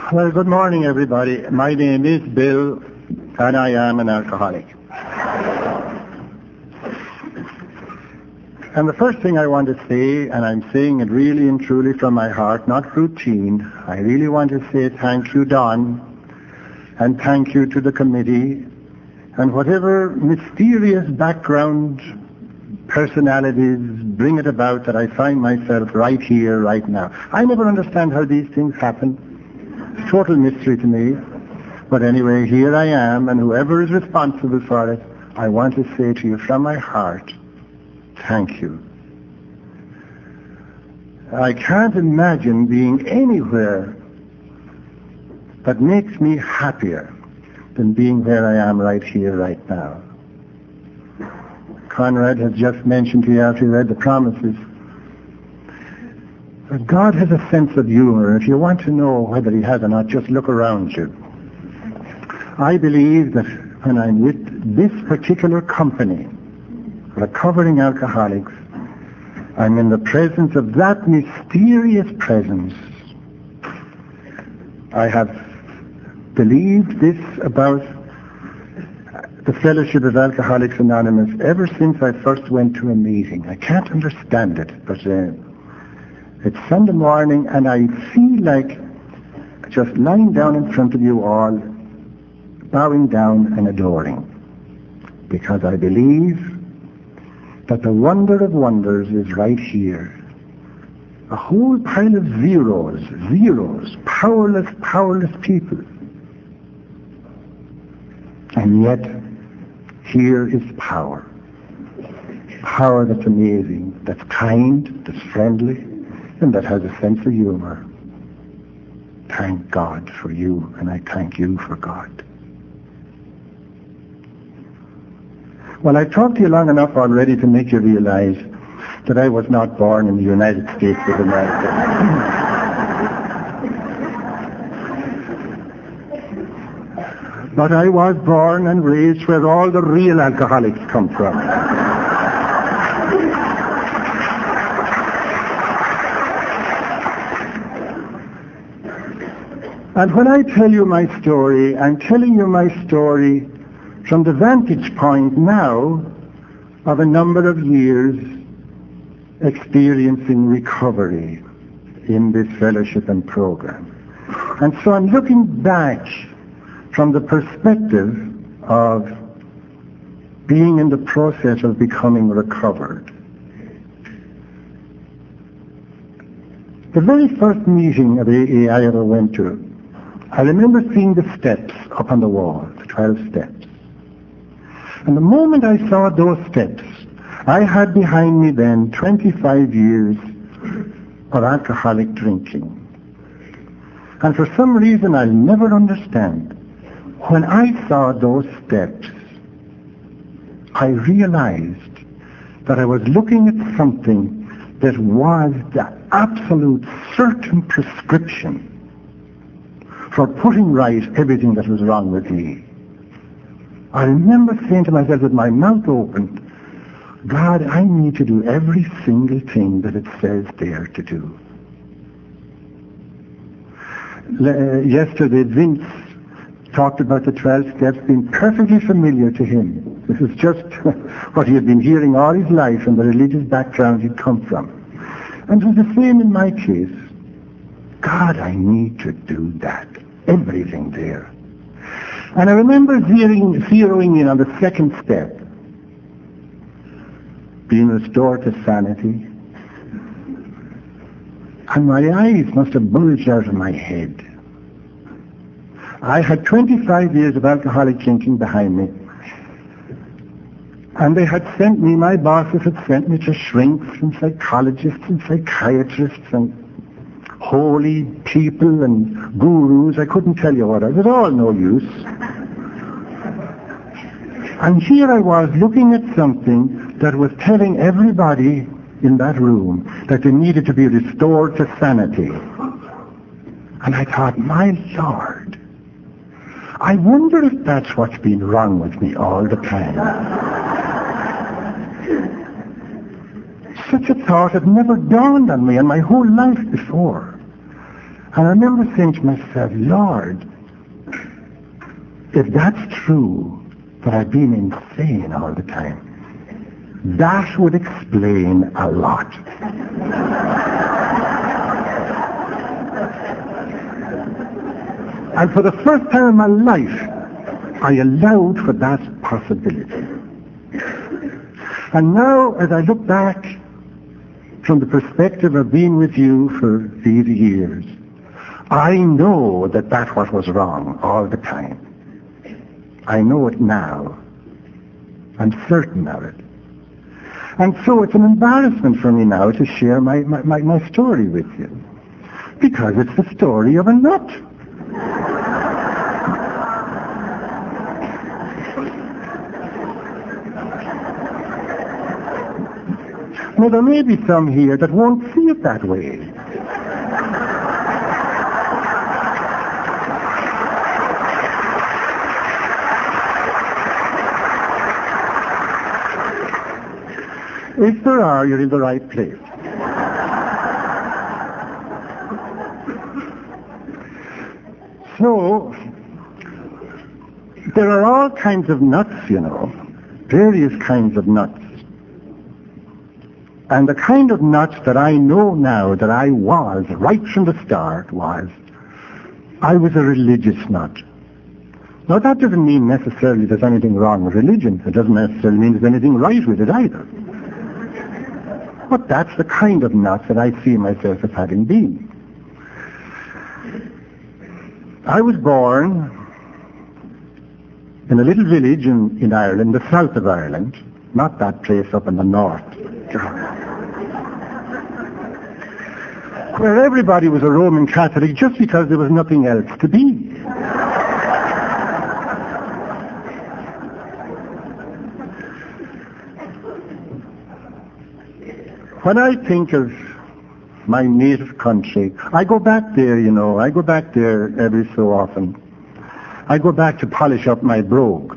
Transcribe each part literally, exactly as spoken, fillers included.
Well, good morning, everybody. My name is Bill, and I am an alcoholic. And the first thing I want to say, and I'm saying it really and truly from my heart, not routine, I really want to say thank you, Don, and thank you to the committee, and whatever mysterious background personalities bring it about that I find myself right here, right now. I never understand how these things happen. It's a total mystery to me. But anyway, here I am, and whoever is responsible for it, I want to say to you from my heart, thank you. I can't imagine being anywhere that makes me happier than being where I am right here, right now. Conrad has just mentioned to you after he read the promises that God has a sense of humor. If you want to know whether he has or not, just look around you. I believe that when I'm with this particular company, recovering alcoholics, I'm in the presence of that mysterious presence. I have believed this about the Fellowship of Alcoholics Anonymous ever since I first went to a meeting. I can't understand it, but uh, it's Sunday morning, and I feel like just lying down in front of you all, bowing down and adoring, because I believe that the wonder of wonders is right here. A whole pile of zeros, zeros, powerless, powerless people. And yet, here is power. Power that's amazing, that's kind, that's friendly, and that has a sense of humor. Thank God for you, and I thank you for God. Well, I talked to you long enough already to make you realize that I was not born in the United States of America. But I was born and raised where all the real alcoholics come from. And when I tell you my story, I'm telling you my story from the vantage point now of a number of years experiencing recovery in this fellowship and program. And so I'm looking back from the perspective of being in the process of becoming recovered. The very first meeting of A A I ever went to, I remember seeing the steps up on the wall, the twelve steps. And the moment I saw those steps, I had behind me then twenty-five years of alcoholic drinking. And for some reason I'll never understand, when I saw those steps, I realized that I was looking at something that was the absolute certain prescription for putting right everything that was wrong with me. I remember saying to myself with my mouth open, God, I need to do every single thing that it says there to do. Le- yesterday, Vince talked about the twelve steps being perfectly familiar to him. This is just what he had been hearing all his life and the religious background he'd come from. And it was the same in my case. God, I need to do that. Everything there. And I remember zeroing, zeroing in on the second step, being restored to sanity. And my eyes must have bulged out of my head. I had twenty-five years of alcoholic drinking behind me. And they had sent me, my bosses had sent me to shrinks and psychologists and psychiatrists and holy people and gurus. I couldn't tell you what. It was all no use. And here I was looking at something that was telling everybody in that room that they needed to be restored to sanity. And I thought, my Lord, I wonder if that's what's been wrong with me all the time. Such a thought had never dawned on me in my whole life before. And I remember saying to myself, Lord, if that's true, that I've been insane all the time, that would explain a lot. And for the first time in my life, I allowed for that possibility. And now, as I look back from the perspective of being with you for these years, I know that that what was wrong all the time. I know it now. I'm certain of it. And so it's an embarrassment for me now to share my, my, my, my story with you. Because it's the story of a nut. Now there may be some here that won't see it that way. If there are, you're in the right place. So, there are all kinds of nuts, you know, various kinds of nuts. And the kind of nut that I know now that I was, right from the start, was, I was a religious nut. Now that doesn't mean necessarily there's anything wrong with religion. It doesn't necessarily mean there's anything right with it either. But that's the kind of nut that I see myself as having been. I was born in a little village in, in Ireland, the south of Ireland, not that place up in the north, where everybody was a Roman Catholic just because there was nothing else to be. When I think of my native country, I go back there, you know, I go back there every so often. I go back to polish up my brogue.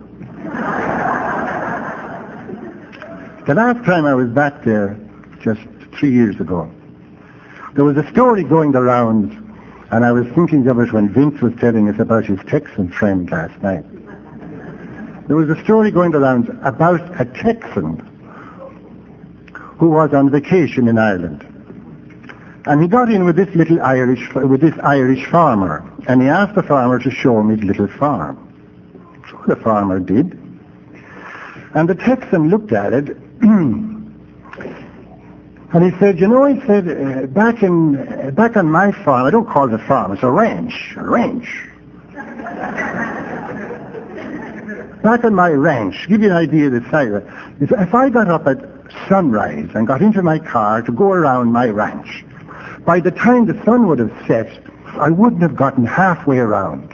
The last time I was back there, just three years ago, there was a story going the rounds, and I was thinking of it when Vince was telling us about his Texan friend last night. There was a story going the rounds about a Texan who was on vacation in Ireland. And he got in with this little Irish, with this Irish farmer, and he asked the farmer to show him his little farm. So the farmer did. And the Texan looked at it, and he said, you know, he said, uh, back in, uh, back on my farm, I don't call it a farm, it's a ranch, a ranch. Back on my ranch, give you an idea of the size of it. If, if I got up at sunrise and got into my car to go around my ranch, by the time the sun would have set, I wouldn't have gotten halfway around.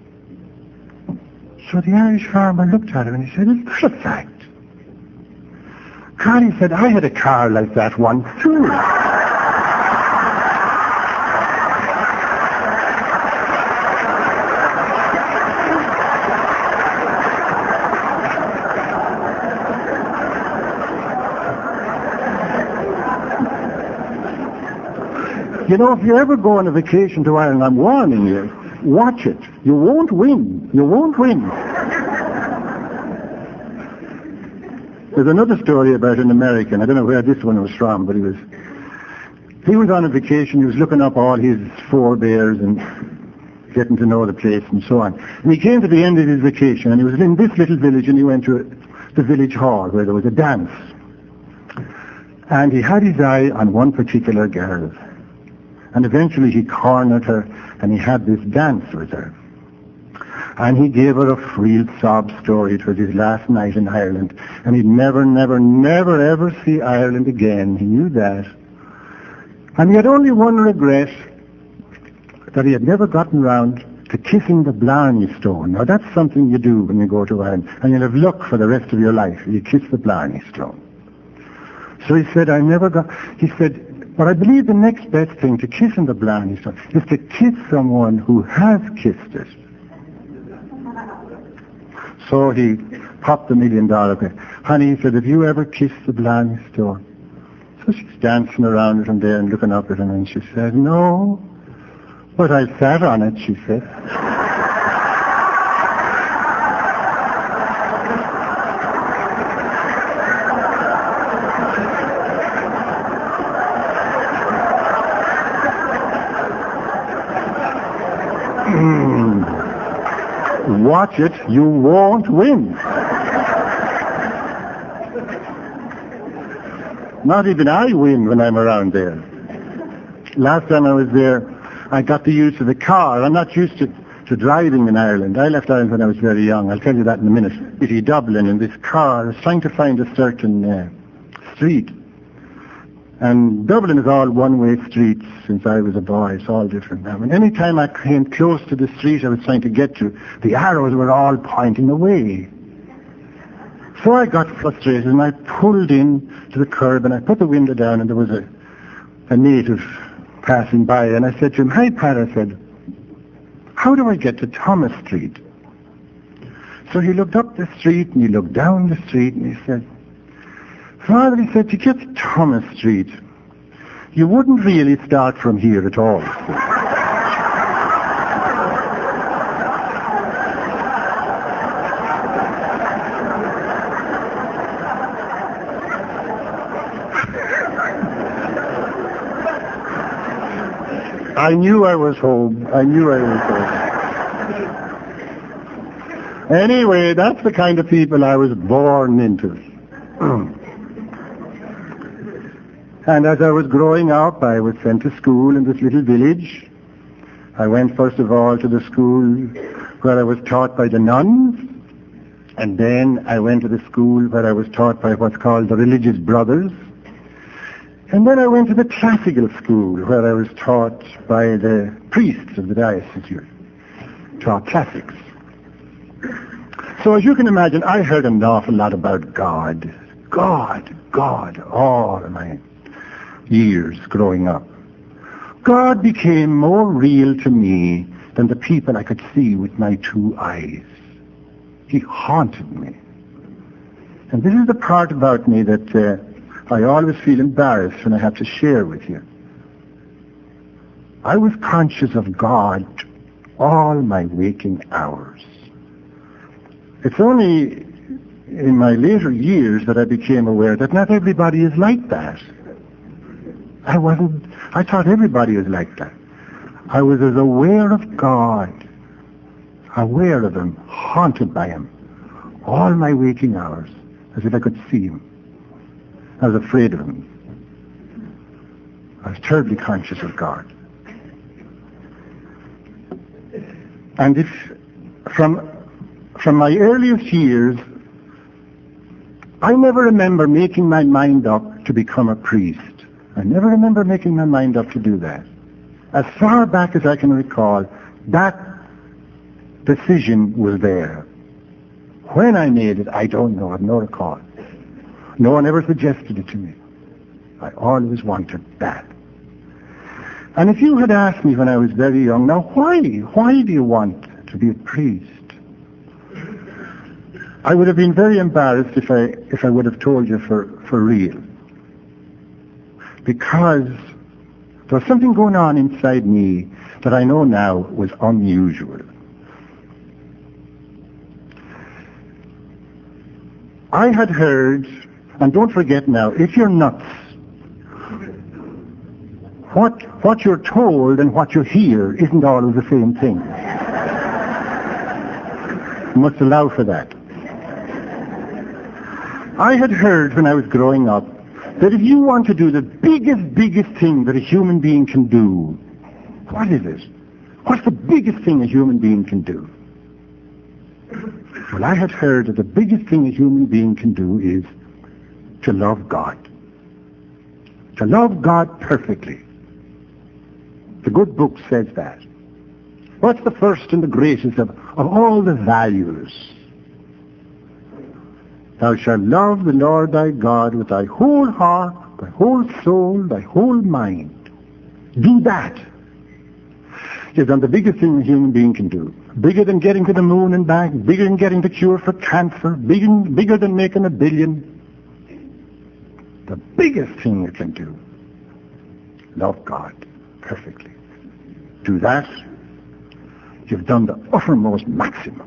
So the Irish farmer looked at him and he said, is that a fact? God, he said, I had a car like that once too. You know, if you ever go on a vacation to Ireland, I'm warning you, watch it. You won't win. You won't win. There's another story about an American. I don't know where this one was from, but he was he was on a vacation. He was looking up all his forebears and getting to know the place and so on. And he came to the end of his vacation, and he was in this little village, and he went to the village hall where there was a dance. And he had his eye on one particular girl. And eventually he cornered her, and he had this dance with her. And he gave her a real sob story. It was his last night in Ireland. And he'd never, never, never, ever see Ireland again. He knew that. And he had only one regret, that he had never gotten round to kissing the Blarney Stone. Now that's something you do when you go to Ireland. And you'll have luck for the rest of your life. You kiss the Blarney Stone. So he said, I never got... He said, but I believe the next best thing to kissing the Blarney Stone is to kiss someone who has kissed it. So he popped the million dollar question. Honey, he said, have you ever kissed the Blarney Stone? So she's dancing around it and there and looking up at him, and she said, no, But I sat on it, she said. Watch it, you won't win. Not even I win when I'm around there. Last time I was there, I got the use of the car. I'm not used to, to driving in Ireland. I left Ireland when I was very young. I'll tell you that in a minute. City Dublin, in this car, I was trying to find a certain uh, street. And Dublin is all one-way streets since I was a boy. It's all different now. And any time I came close to the street I was trying to get to, the arrows were all pointing away. So I got frustrated and I pulled in to the curb and I put the window down, and there was a, a native passing by, and I said to him, "Hi, Pat," I said, "how do I get to Thomas Street?" So he looked up the street and he looked down the street and he said, "Father," he said, "to get to Thomas Street, you wouldn't really start from here at all." I knew I was home. I knew I was home. Anyway, that's the kind of people I was born into. And as I was growing up, I was sent to school in this little village. I went first of all to the school where I was taught by the nuns, and then I went to the school where I was taught by what's called the religious brothers. And then I went to the classical school where I was taught by the priests of the diocese here, taught classics. So as you can imagine, I heard an awful lot about God. God, God, all my years growing up. God became more real to me than the people I could see with my two eyes. He haunted me. And this is the part about me that uh, I always feel embarrassed when I have to share with you. I was conscious of God all my waking hours. It's only in my later years that I became aware that not everybody is like that. I wasn't, I thought everybody was like that. I was as aware of God, aware of Him, haunted by Him, all my waking hours, as if I could see Him. I was afraid of Him. I was terribly conscious of God. And if, from, from my earliest years, I never remember making my mind up to become a priest. I never remember making my mind up to do that. As far back as I can recall, that decision was there. When I made it, I don't know. I have no recall. No one ever suggested it to me. I always wanted that. And if you had asked me when I was very young, now why? Why do you want to be a priest? I would have been very embarrassed if I if I would have told you for, for real. Because there was something going on inside me that I know now was unusual. I had heard, and don't forget now, if you're nuts, what, what you're told and what you hear isn't always the same thing. You must allow for that. I had heard when I was growing up that if you want to do the biggest, biggest thing that a human being can do, what is it? What's the biggest thing a human being can do? Well, I had heard that the biggest thing a human being can do is to love God. To love God perfectly. The good book says that. What's the first and the greatest of, of all the values? Thou shalt love the Lord thy God with thy whole heart, thy whole soul, thy whole mind. Do that. You've done the biggest thing a human being can do. Bigger than getting to the moon and back, bigger than getting the cure for cancer, bigger, bigger than making a billion. The biggest thing you can do. Love God perfectly. do that, you've done the uttermost maximum.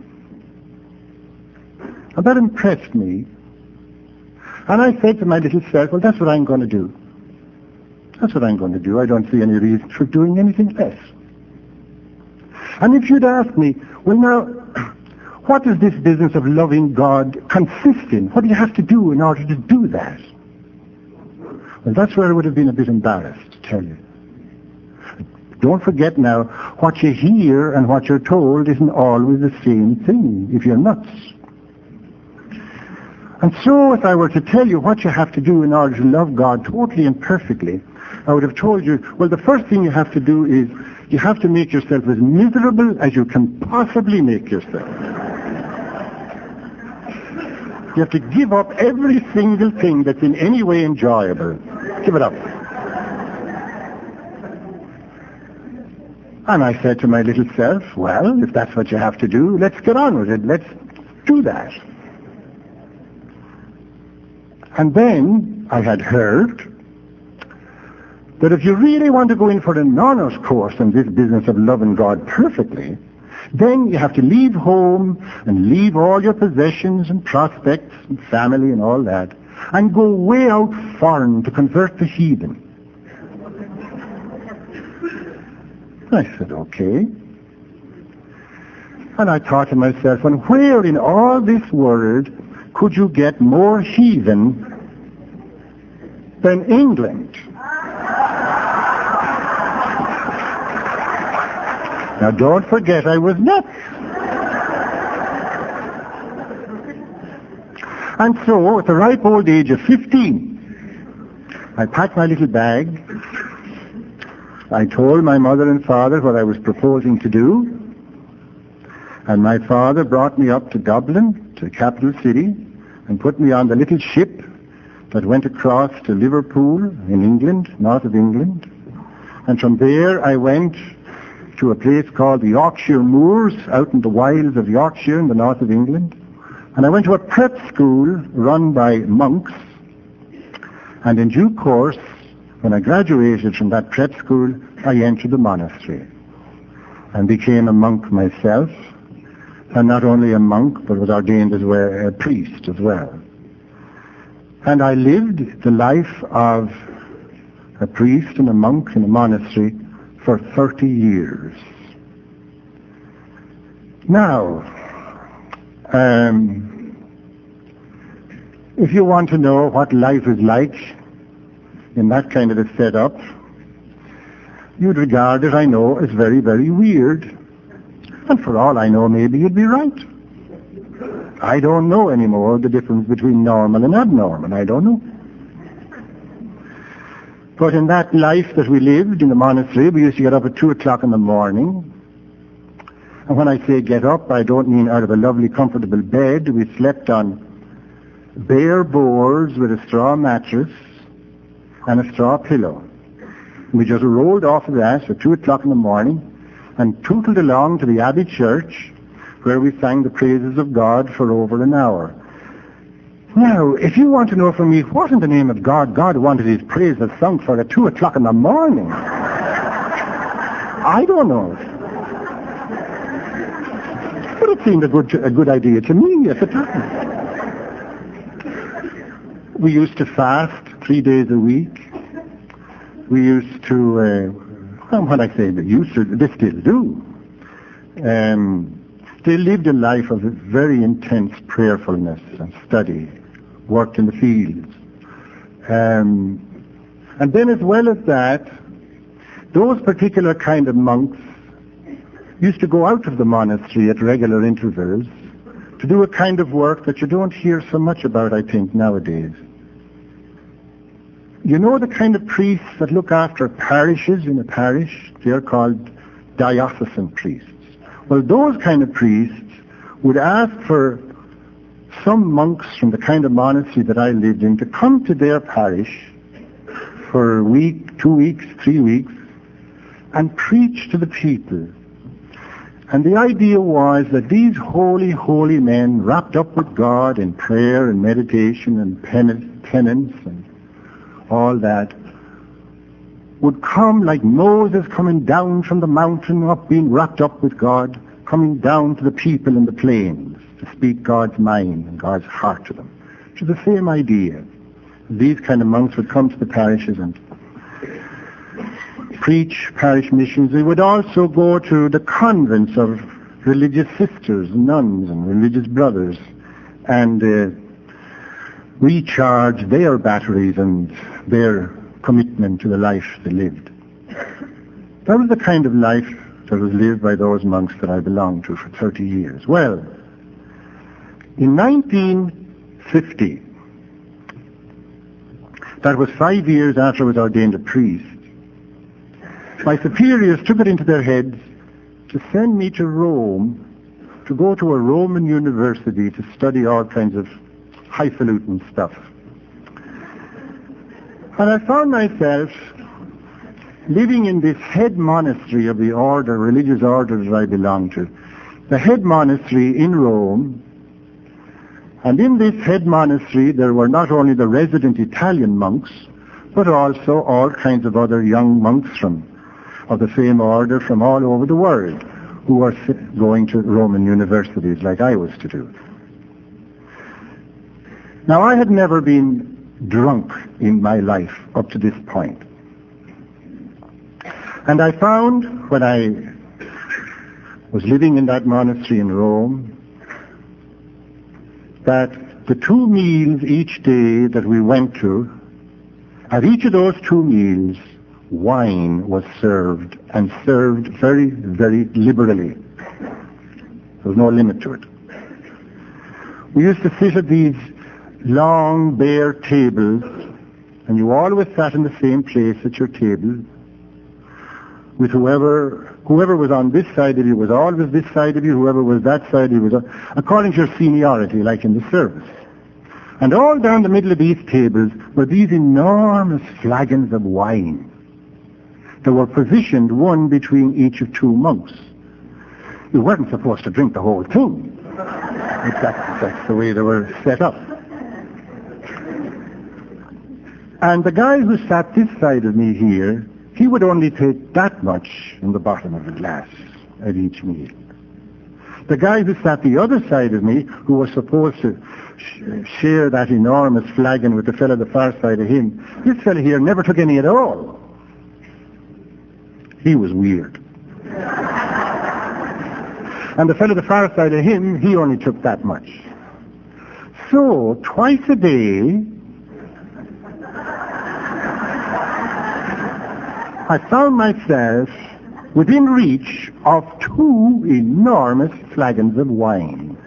And that impressed me. And I said to my little self, well, that's what I'm going to do. That's what I'm going to do. I don't see any reason for doing anything less. And if you'd asked me, well, now, what does this business of loving God consist in? What do you have to do in order to do that? Well, that's where I would have been a bit embarrassed to tell you. Don't forget now, what you hear and what you're told isn't always the same thing, if you're nuts. And so if I were to tell you what you have to do in order to love God totally and perfectly, I would have told you, well, the first thing you have to do is you have to make yourself as miserable as you can possibly make yourself. You have to give up every single thing that's in any way enjoyable. Give it up. And I said to my little self, well, if that's what you have to do, let's get on with it. Let's do that. And then I had heard that if you really want to go in for an honors course in this business of loving God perfectly, then you have to leave home and leave all your possessions and prospects and family and all that and go way out foreign to convert the heathen. I said, okay. And I thought to myself, and where in all this world could you get more heathen than England? Now don't forget I was nuts. And so at the ripe old age of fifteen, I packed my little bag. I told my mother and father what I was proposing to do. And my father brought me up to Dublin, to the capital city, and put me on the little ship that went across to Liverpool in England, north of England. And from there I went to a place called the Yorkshire Moors, out in the wilds of Yorkshire in the north of England. And I went to a prep school run by monks. And in due course, when I graduated from that prep school, I entered the monastery and became a monk myself. And not only a monk, but was ordained as well, a priest as well. And I lived the life of a priest and a monk in a monastery for thirty years. Now, um, if you want to know what life is like in that kind of a setup, you'd regard it, I know, as very, very weird. And for all I know, maybe you'd be right. I don't know anymore the difference between normal and abnormal. I don't know. But in that life that we lived in the monastery, we used to get up at two o'clock in the morning. And when I say get up, I don't mean out of a lovely, comfortable bed. We slept on bare boards with a straw mattress and a straw pillow. We just rolled off of that at two o'clock in the morning and tootled along to the Abbey Church, where we sang the praises of God for over an hour. Now, if you want to know from me what in the name of God God wanted his praises sung for at two o'clock in the morning, I don't know. But it seemed a good, a good idea to me at the time. We used to fast three days a week. We used to, uh, well, what I say, they used to, they still do. Um, they lived a life of very intense prayerfulness and study, worked in the fields. Um, and then as well as that, those particular kind of monks used to go out of the monastery at regular intervals to do a kind of work that you don't hear so much about, I think, nowadays. You know the kind of priests that look after parishes in a parish? They're called diocesan priests. Well, those kind of priests would ask for some monks from the kind of monastery that I lived in to come to their parish for a week, two weeks, three weeks, and preach to the people. And the idea was that these holy, holy men, wrapped up with God in prayer and meditation and penance and all that, would come like Moses coming down from the mountain up, being wrapped up with God, coming down to the people in the plains to speak God's mind and God's heart to them. Which is the same idea. These kind of monks would come to the parishes and preach parish missions. They would also go to the convents of religious sisters, nuns, and religious brothers, and uh, recharge their batteries and their commitment to the life they lived. That was the kind of life that was lived by those monks that I belonged to for thirty years. Well, in nineteen fifty, that was five years after I was ordained a priest, my superiors took it into their heads to send me to Rome to go to a Roman university to study all kinds of highfalutin stuff. And I found myself living in this head monastery of the order, religious order that I belonged to, the head monastery in Rome. And in this head monastery there were not only the resident Italian monks, but also all kinds of other young monks from of the same order from all over the world who were going to Roman universities like I was to do. Now, I had never been drunk in my life up to this point. And I found when I was living in that monastery in Rome that the two meals each day that we went to, at each of those two meals, wine was served, and served very, very liberally. There was no limit to it. We used to sit at these long, bare tables, and you always sat in the same place at your table, with whoever whoever was on this side of you was always this side of you, whoever was that side of you was on, according to your seniority, like in the service. And all down the middle of these tables were these enormous flagons of wine. They were positioned one between each of two monks. You weren't supposed to drink the whole thing. That's, that's the way they were set up. And the guy who sat this side of me here, he would only take that much in the bottom of the glass at each meal. The guy who sat the other side of me, who was supposed to sh- share that enormous flagon with the fellow the far side of him, this fellow here never took any at all. He was weird. And the fellow the far side of him, he only took that much. So, twice a day, I found myself within reach of two enormous flagons of wine.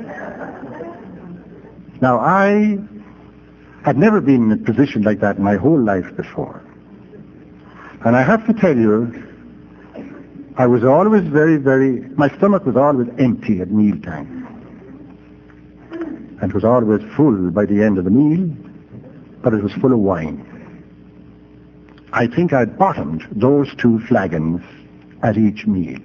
Now, I had never been in a position like that in my whole life before. And I have to tell you, I was always very, very, my stomach was always empty at mealtime. And it was always full by the end of the meal, but it was full of wine. I think I bottomed those two flagons at each meal.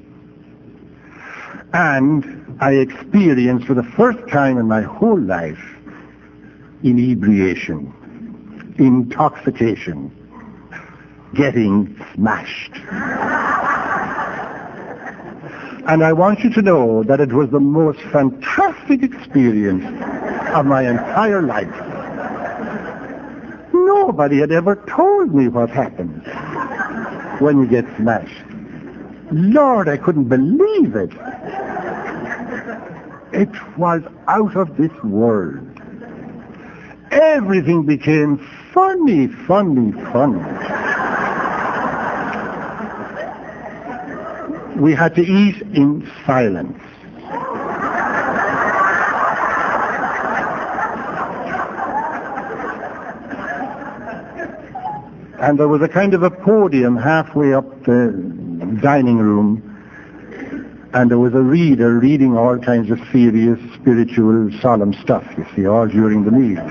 And I experienced for the first time in my whole life inebriation, intoxication, getting smashed. And I want you to know that it was the most fantastic experience of my entire life. Nobody had ever told me what happens when you get smashed. Lord, I couldn't believe it. It was out of this world. Everything became funny, funny, funny. We had to eat in silence. And there was a kind of a podium halfway up the dining room, and there was a reader reading all kinds of serious, spiritual, solemn stuff, you see, all during the meal.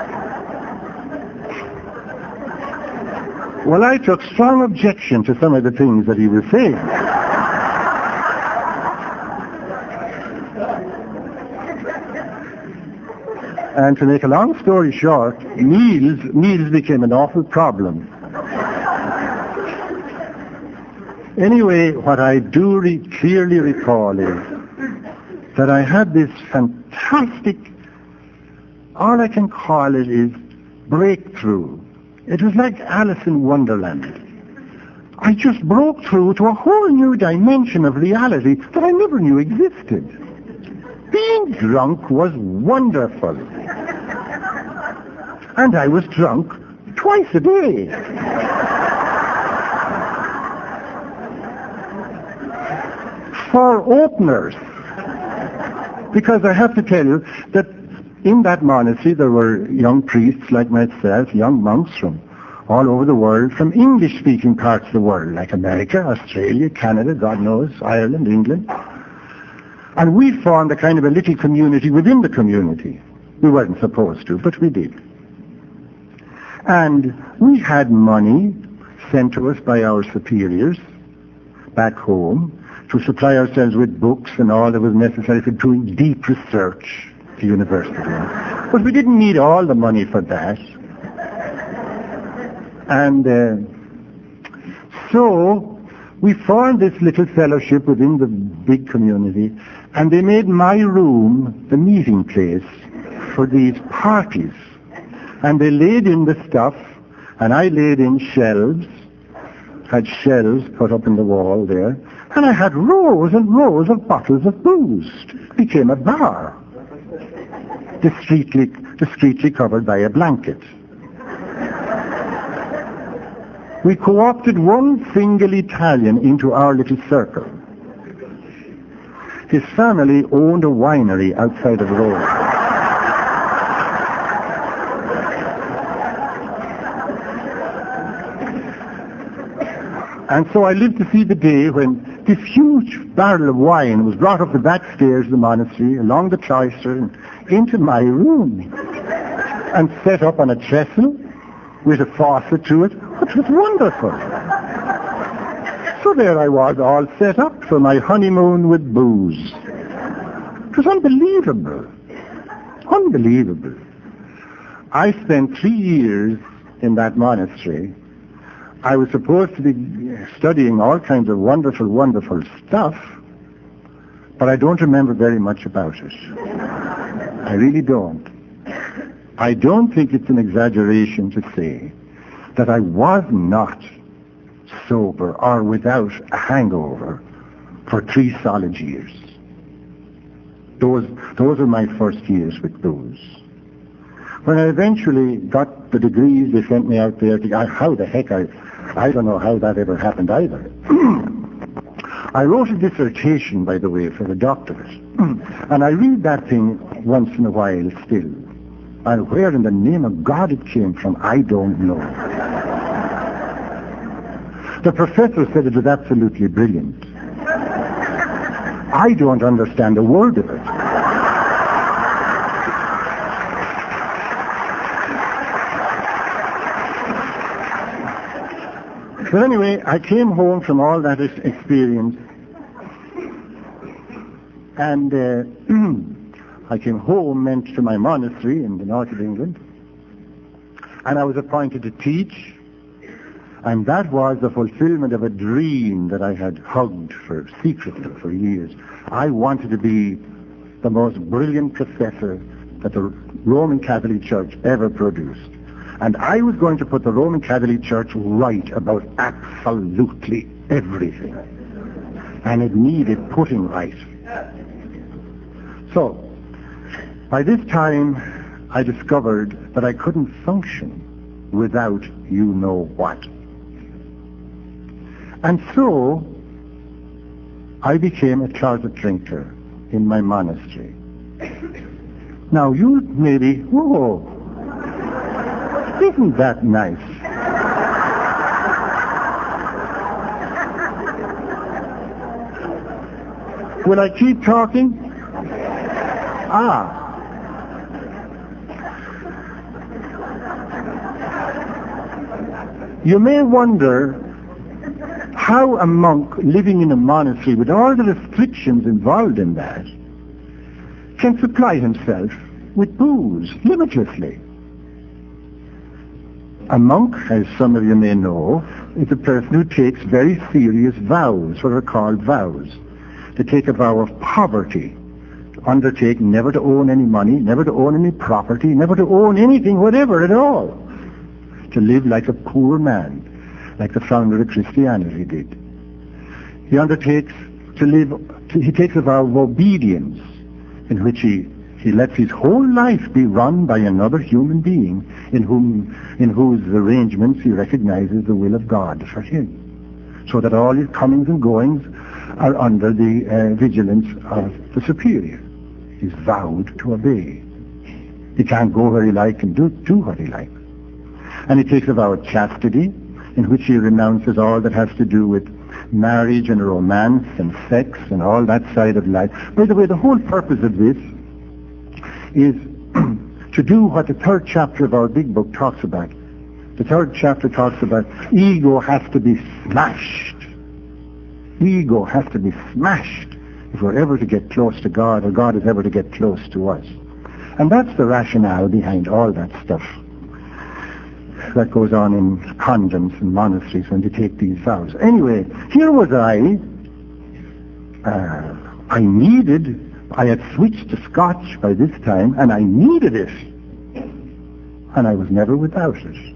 Well, I took strong objection to some of the things that he was saying. And to make a long story short, meals, meals became an awful problem. Anyway, what I do re- clearly recall is that I had this fantastic, all I can call it is breakthrough. It was like Alice in Wonderland. I just broke through to a whole new dimension of reality that I never knew existed. Being drunk was wonderful. And I was drunk twice a day. For openers. Because I have to tell you that in that monastery there were young priests like myself, young monks from all over the world, from English-speaking parts of the world, like America, Australia, Canada, God knows, Ireland, England. And we formed a kind of a little community within the community. We weren't supposed to, but we did. And we had money sent to us by our superiors back home to supply ourselves with books and all that was necessary for doing deep research at the university. But we didn't need all the money for that. And uh, so we formed this little fellowship within the big community, and they made my room the meeting place for these parties. And they laid in the stuff, and I laid in shelves, had shelves put up in the wall there, and I had rows and rows of bottles of booze. It became a bar, discreetly, discreetly covered by a blanket. We co-opted one single Italian into our little circle. His family owned a winery outside of Rome. And so I lived to see the day when this huge barrel of wine was brought up the back stairs of the monastery, along the cloister, and into my room, and set up on a trestle with a faucet to it, which was wonderful. So there I was, all set up for my honeymoon with booze. It was unbelievable. Unbelievable. I spent three years in that monastery. I was supposed to be studying all kinds of wonderful, wonderful stuff, but I don't remember very much about it. I really don't. I don't think it's an exaggeration to say that I was not sober or without a hangover for three solid years. Those, those were my first years with booze. When I eventually got the degrees, they sent me out there to, I, how the heck, I, I don't know how that ever happened either. I wrote a dissertation, by the way, for the doctors, and I read that thing once in a while still. And where in the name of God it came from, I don't know. The professor said it was absolutely brilliant. I don't understand a word of it. But anyway, I came home from all that experience, and uh, I came home, meant to my monastery in the north of England, and I was appointed to teach, and that was the fulfillment of a dream that I had hugged for secretly for years. I wanted to be the most brilliant professor that the Roman Catholic Church ever produced. And I was going to put the Roman Catholic Church right about absolutely everything. And it needed putting right. So, by this time, I discovered that I couldn't function without you know what. And so, I became a closet drinker in my monastery. Now, you maybe, whoa, isn't that nice? Will I keep talking? Ah. You may wonder how a monk living in a monastery with all the restrictions involved in that can supply himself with booze limitlessly. A monk, as some of you may know, is a person who takes very serious vows, what are called vows. They take a vow of poverty, to undertake never to own any money, never to own any property, never to own anything whatever at all, to live like a poor man, like the founder of Christianity did. He undertakes to live, to, he takes a vow of obedience, in which he, he lets his whole life be run by another human being in whom, in whose arrangements he recognizes the will of God for him, so that all his comings and goings are under the uh, vigilance of the superior. He's vowed to obey. He can't go where he likes and do, do what he likes. And he takes a vow of chastity, in which he renounces all that has to do with marriage and romance and sex and all that side of life. By the way, the whole purpose of this is to do what the third chapter of our big book talks about. The third chapter talks about ego has to be smashed. Ego has to be smashed if we're ever to get close to God, or God is ever to get close to us. And that's the rationale behind all that stuff that goes on in convents and monasteries when they take these vows. Anyway, here was I. Uh, I needed, I had switched to Scotch by this time, and I needed it. And I was never without it.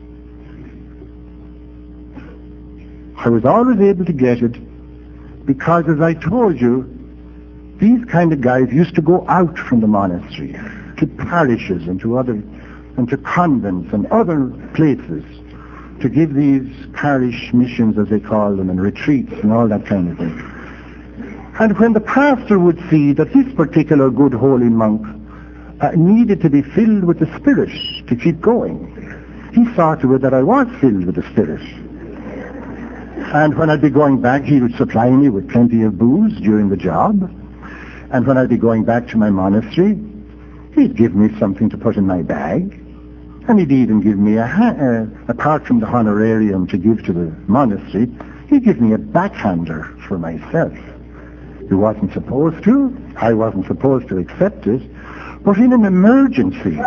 I was always able to get it because, as I told you, these kind of guys used to go out from the monastery to parishes and to other and to convents and other places to give these parish missions, as they call them, and retreats and all that kind of thing. And when the pastor would see that this particular good holy monk uh, needed to be filled with the Spirit to keep going, he saw to it that I was filled with the Spirit. And when I'd be going back, he would supply me with plenty of booze during the job. And when I'd be going back to my monastery, he'd give me something to put in my bag. And he'd even give me, a ha- uh, apart from the honorarium to give to the monastery, he'd give me a backhander for myself. He wasn't supposed to. I wasn't supposed to accept it. But in an emergency,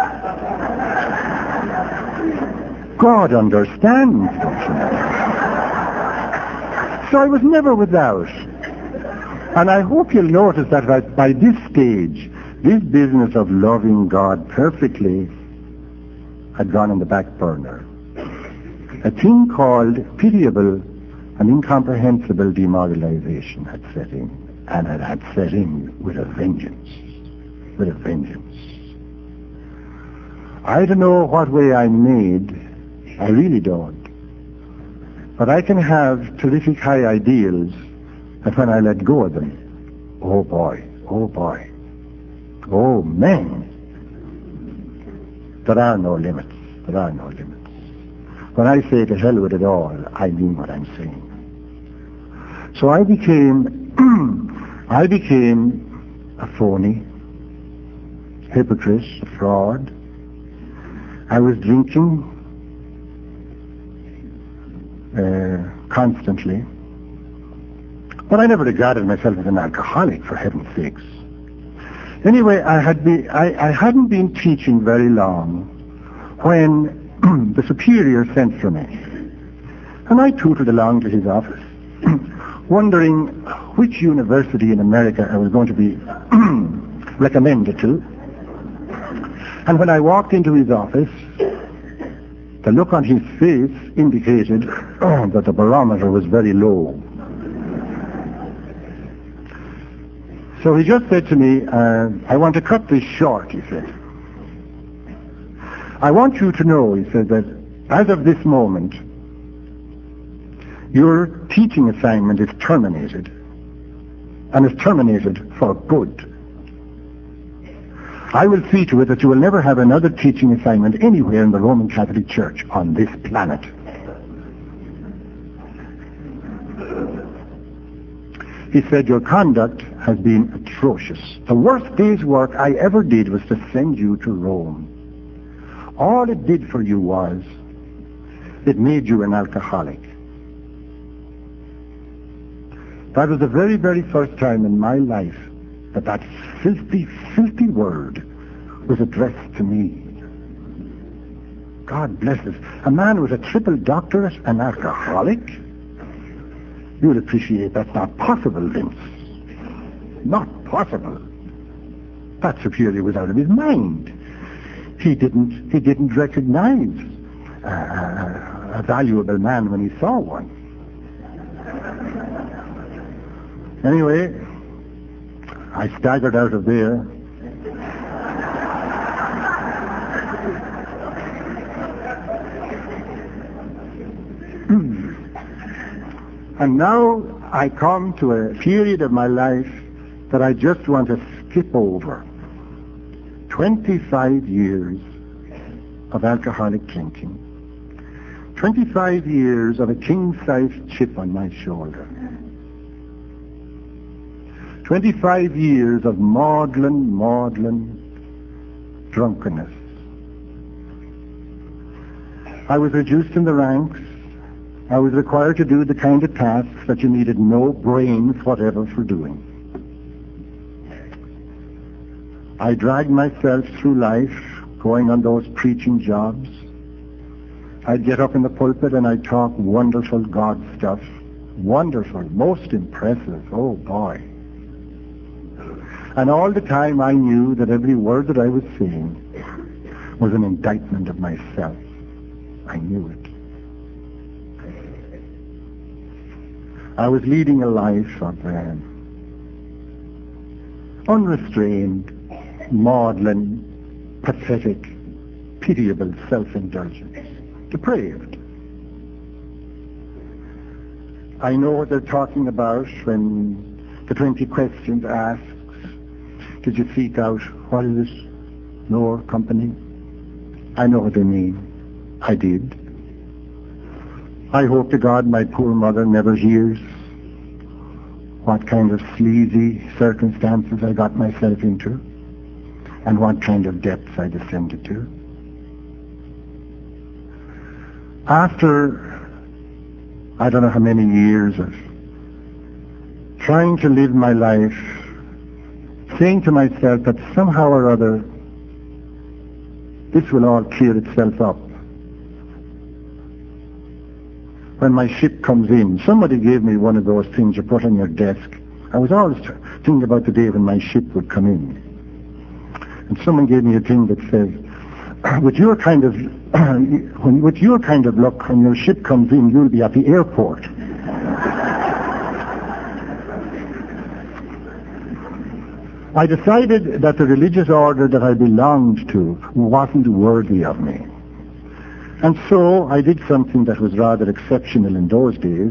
God understands, don't you know? So I was never without. And I hope you'll notice that by, by this stage, this business of loving God perfectly had gone on the back burner. A thing called pitiable and incomprehensible demoralization had set in, and it had set in with a vengeance. With a vengeance. I don't know what way I'm made. I really don't. But I can have terrific high ideals, and when I let go of them, oh boy, oh boy, oh man, there are no limits. There are no limits. When I say to hell with it all, I mean what I'm saying. So I became, I became a phony, hypocrite, a fraud. I was drinking uh, constantly. But I never regarded myself as an alcoholic, for heaven's sakes. Anyway, I, had be, I, I hadn't been teaching very long when the superior sent for me. And I tootled along to his office, wondering which university in America I was going to be recommended to. And when I walked into his office, the look on his face indicated that the barometer was very low. So he just said to me, uh, I want to cut this short, he said. I want you to know, he said, that as of this moment, your teaching assignment is terminated, and is terminated for good. I will see to it that you will never have another teaching assignment anywhere in the Roman Catholic Church on this planet. He said, your conduct has been atrocious. The worst day's work I ever did was to send you to Rome. All it did for you was, it made you an alcoholic. That was the very, very first time in my life that that filthy, filthy word was addressed to me. God bless us. A man with a triple doctorate, an alcoholic? You'll appreciate that's not possible, Vince. Not possible. That superior was out of his mind. He didn't, he didn't recognize uh, a valuable man when he saw one. Anyway, I staggered out of there. And now I come to a period of my life that I just want to skip over. twenty-five years of alcoholic drinking. twenty-five years of a king-sized chip on my shoulder. twenty-five years of maudlin, maudlin drunkenness. I was reduced in the ranks. I was required to do the kind of tasks that you needed no brains whatever for doing. I dragged myself through life going on those preaching jobs. I'd get up in the pulpit and I'd talk wonderful God stuff. Wonderful, most impressive, oh boy. And all the time I knew that every word that I was saying was an indictment of myself. I knew it. I was leading a life of um, unrestrained, maudlin, pathetic, pitiable self-indulgence. Depraved. I know what they're talking about when the twenty questions asks, did you seek out, what is this, lower company? I know what they mean. I did. I hope to God my poor mother never hears what kind of sleazy circumstances I got myself into and what kind of depths I descended to. After I don't know how many years of trying to live my life, saying to myself that somehow or other this will all clear itself up. When my ship comes in, somebody gave me one of those things you put on your desk. I was always thinking about the day when my ship would come in. And someone gave me a thing that says, with your kind of, when, with your kind of luck, when your ship comes in, you'll be at the airport. I decided that the religious order that I belonged to wasn't worthy of me. And so I did something that was rather exceptional in those days.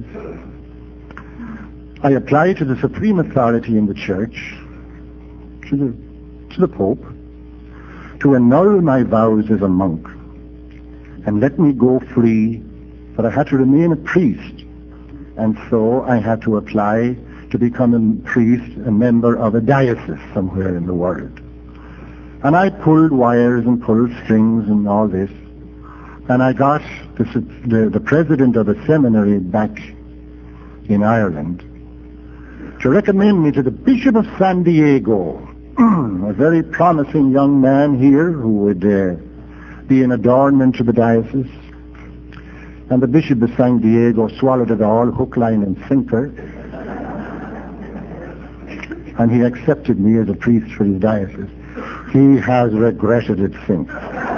I applied to the supreme authority in the church, to the, to the Pope, to annul my vows as a monk and let me go free, but I had to remain a priest. And so I had to apply to become a priest, a member of a diocese somewhere in the world. And I pulled wires and pulled strings and all this. And I got the, the, the president of a seminary back in Ireland to recommend me to the Bishop of San Diego, a very promising young man here who would uh, be an adornment to the diocese. And the Bishop of San Diego swallowed it all, hook, line, and sinker. And he accepted me as a priest for his diocese. He has regretted it since.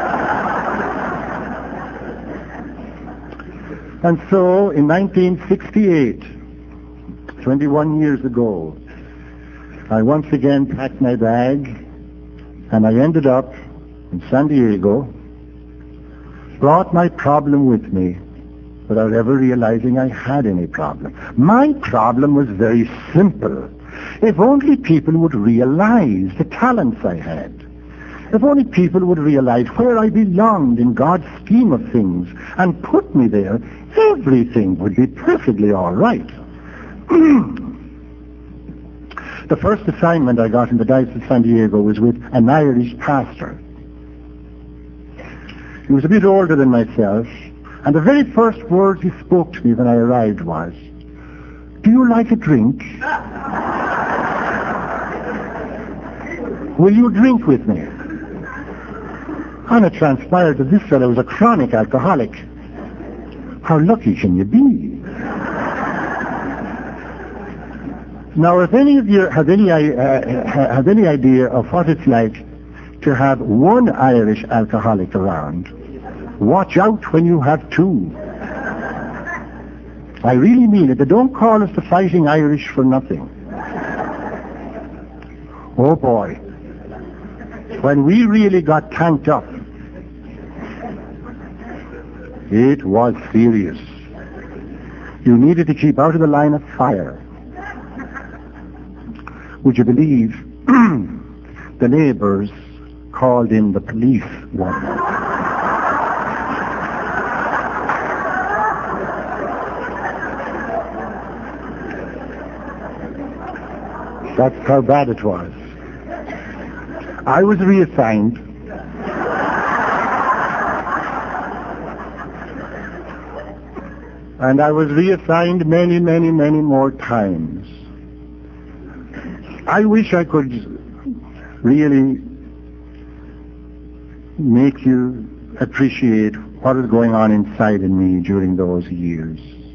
And so, in nineteen sixty-eight, twenty-one years ago, I once again packed my bag, and I ended up in San Diego, brought my problem with me, without ever realizing I had any problem. My problem was very simple. If only people would realize the talents I had. If only people would realize where I belonged in God's scheme of things and put me there, everything would be perfectly all right. The first assignment I got in the Diocese of San Diego was with an Irish pastor. He was a bit older than myself, and the very first words he spoke to me when I arrived was, "Do you like a drink? Will you drink with me?" And it transpired that this fellow was a chronic alcoholic. How lucky can you be? Now, if any of you have any, uh, have any idea of what it's like to have one Irish alcoholic around, watch out when you have two. I really mean it. They don't call us the Fighting Irish for nothing. Oh boy. When we really got tanked up, it was serious. You needed to keep out of the line of fire. Would you believe the neighbors called in the police one night? That's how bad it was. I was reassigned. And I was reassigned many, many, many more times. I wish I could really make you appreciate what was going on inside in me during those years.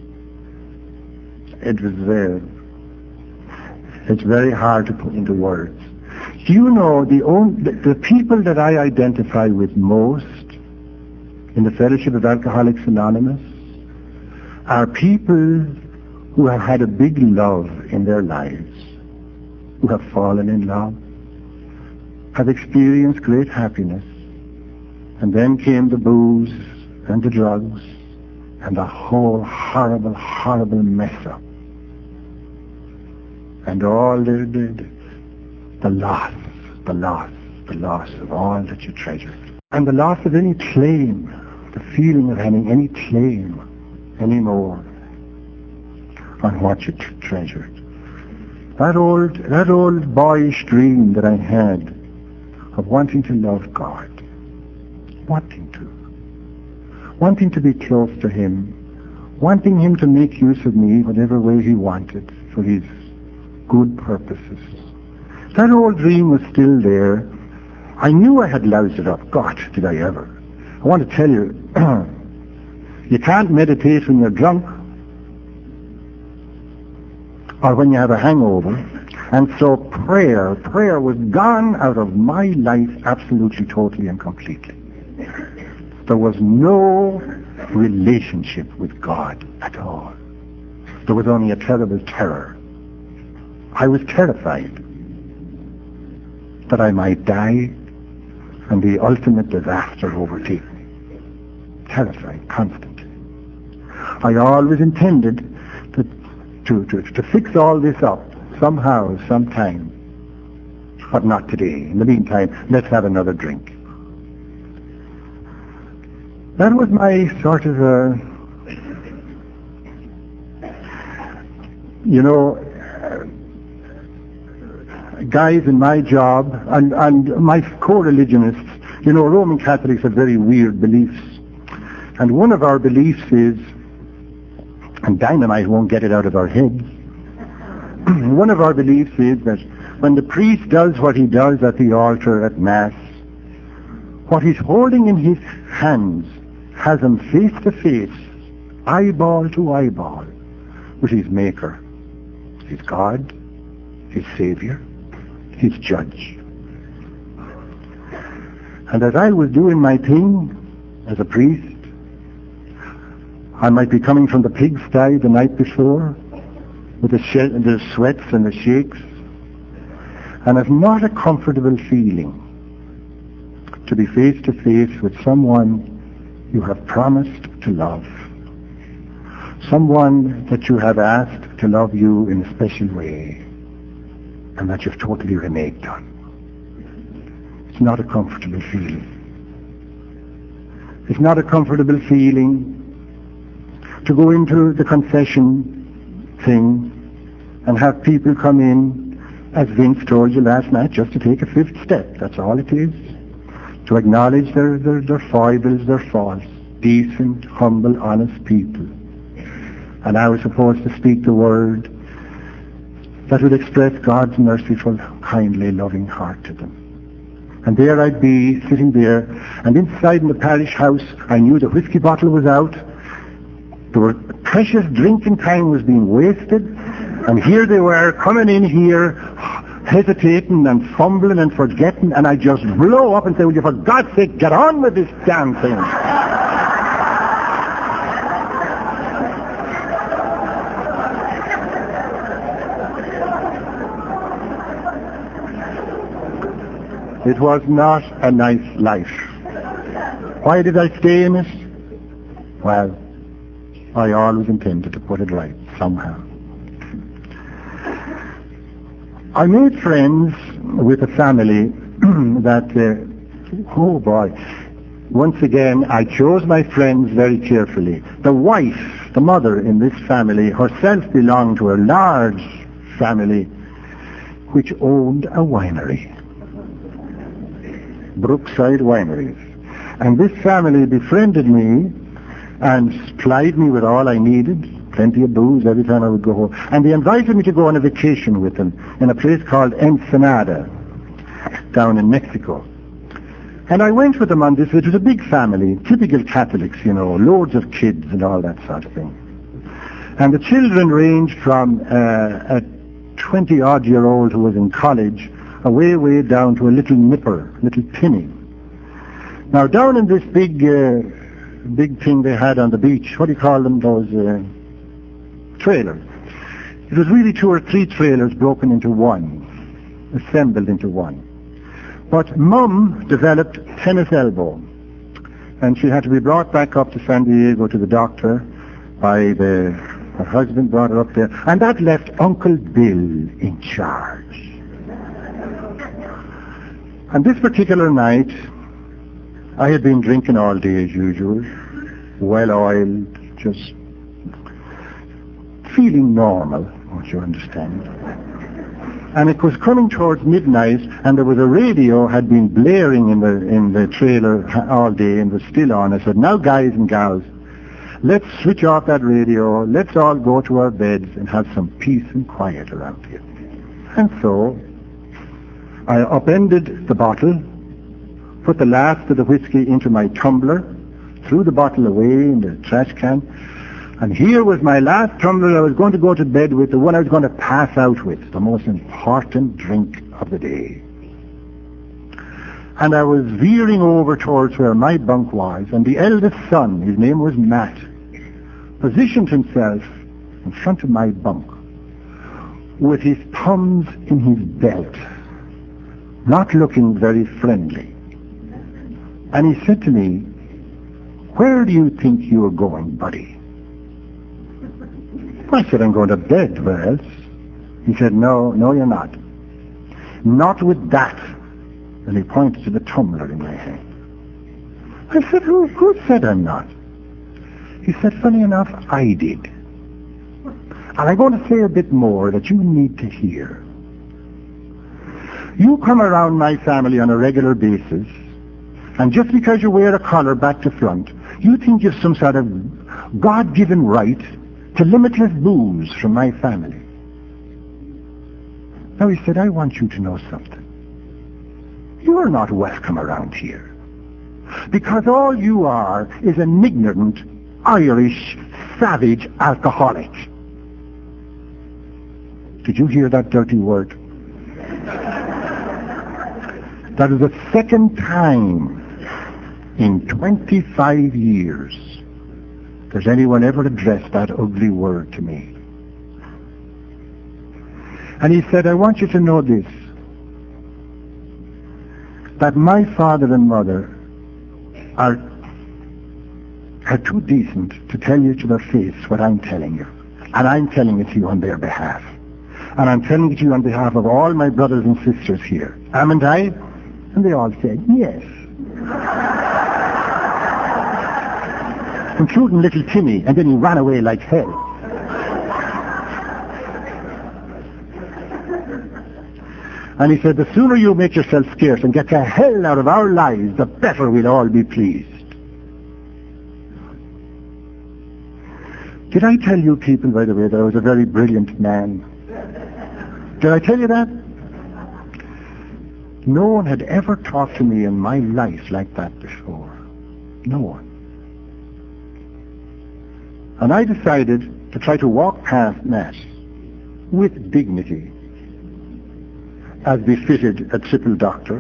It was there. It's very hard to put into words. Do you know the, only, the, the people that I identify with most in the Fellowship of Alcoholics Anonymous are people who have had a big love in their lives, who have fallen in love, have experienced great happiness, and then came the booze and the drugs and the whole horrible, horrible mess up. And all the, the, the loss, the loss, the loss of all that you treasured. And the loss of any claim, the feeling of having any claim anymore on what you t- treasured. That old, that old boyish dream that I had of wanting to love God, wanting to, wanting to be close to Him, wanting Him to make use of me whatever way He wanted for His good purposes. That old dream was still there. I knew I had loused it up. God, did I ever. I want to tell you, you can't meditate when you're drunk or when you have a hangover. And so prayer, prayer was gone out of my life absolutely, totally and completely. There was no relationship with God at all. There was only a terrible terror. I was terrified that I might die and the ultimate disaster overtake me. Terrified, constantly. I always intended to, to, to, to fix all this up somehow, sometime, but not today. In the meantime, let's have another drink. That was my sort of a, you know, guys in my job and, and my co-religionists, you know, Roman Catholics have very weird beliefs. And one of our beliefs is, and dynamite won't get it out of our heads, one of our beliefs is that when the priest does what he does at the altar at Mass, what he's holding in his hands has him face to face, eyeball to eyeball, with his Maker, his God, his Savior, his Judge. And as I was doing my thing as a priest, I might be coming from the pigsty the night before with the, sh- the sweats and the shakes, and it's not a comfortable feeling to be face to face with someone you have promised to love, someone that you have asked to love you in a special way, and that you've totally reneged on. It's not a comfortable feeling. It's not a comfortable feeling to go into the confession thing and have people come in, as Vince told you last night, just to take a fifth step. That's all it is. To acknowledge their, their, their foibles, their faults. Decent, humble, honest people. And I was supposed to speak the word that would express God's merciful, kindly, loving heart to them. And there I'd be, sitting there, and inside in the parish house, I knew the whiskey bottle was out. There were precious drinking time was being wasted, and here they were coming in here, hesitating and fumbling and forgetting, and I just blow up and say, "Will you, for God's sake, get on with this damn thing?" It was not a nice life. Why did I stay in it? Well, I always intended to put it right somehow. I made friends with a family that, uh, oh boy, once again, I chose my friends very carefully. The wife, the mother in this family, herself belonged to a large family which owned a winery. Brookside Wineries. And this family befriended me and supplied me with all I needed, plenty of booze every time I would go home. And they invited me to go on a vacation with them in a place called Ensenada, down in Mexico. And I went with them on this. It was a big family, typical Catholics, you know, loads of kids and all that sort of thing. And the children ranged from uh, a twenty-odd-year-old who was in college away, way down to a little nipper, little Timmy. Now, down in this big, uh, big thing they had on the beach, what do you call them, those uh, trailers? It was really two or three trailers broken into one, assembled into one. But Mum developed tennis elbow, and she had to be brought back up to San Diego to the doctor by the, her husband brought her up there, and that left Uncle Bill in charge. And this particular night, I had been drinking all day as usual, well-oiled, just feeling normal, don't you understand? And it was coming towards midnight, and there was a radio had been blaring in the in the trailer all day and was still on. I said, "Now, guys and gals, let's switch off that radio. Let's all go to our beds and have some peace and quiet around here." And so I upended the bottle, put the last of the whiskey into my tumbler, threw the bottle away in the trash can, and here was my last tumbler I was going to go to bed with, the one I was going to pass out with, the most important drink of the day. And I was veering over towards where my bunk was, and the eldest son, his name was Matt, positioned himself in front of my bunk with his thumbs in his belt, not looking very friendly. And he said to me, "Where do you think you're going, buddy?" I said, "I'm going to bed. Where else?" He said, "No, no, you're not. Not with that." And he pointed to the tumbler in my hand. I said, who, who said I'm not? He said, "Funny enough, I did. And I'm going to say a bit more that you need to hear. You come around my family on a regular basis, and just because you wear a collar back to front, you think you've some sort of God-given right to limitless booze from my family." Now he said, "I want you to know something. You are not welcome around here, because all you are is an ignorant, Irish, savage alcoholic." Did you hear that dirty word? That is the second time in twenty-five years does anyone ever address that ugly word to me. And he said, "I want you to know this, that my father and mother are, are too decent to tell you to their face what I'm telling you. And I'm telling it to you on their behalf. And I'm telling it to you on behalf of all my brothers and sisters here. Haven't I?" And they all said, "Yes." Including little Timmy, and then he ran away like hell. And he said, "The sooner you make yourself scarce and get the hell out of our lives, the better we'll all be pleased." Did I tell you people, by the way, that I was a very brilliant man? Did I tell you that? No one had ever talked to me in my life like that before. No one. And I decided to try to walk past Matt with dignity, as befitted a triple doctor.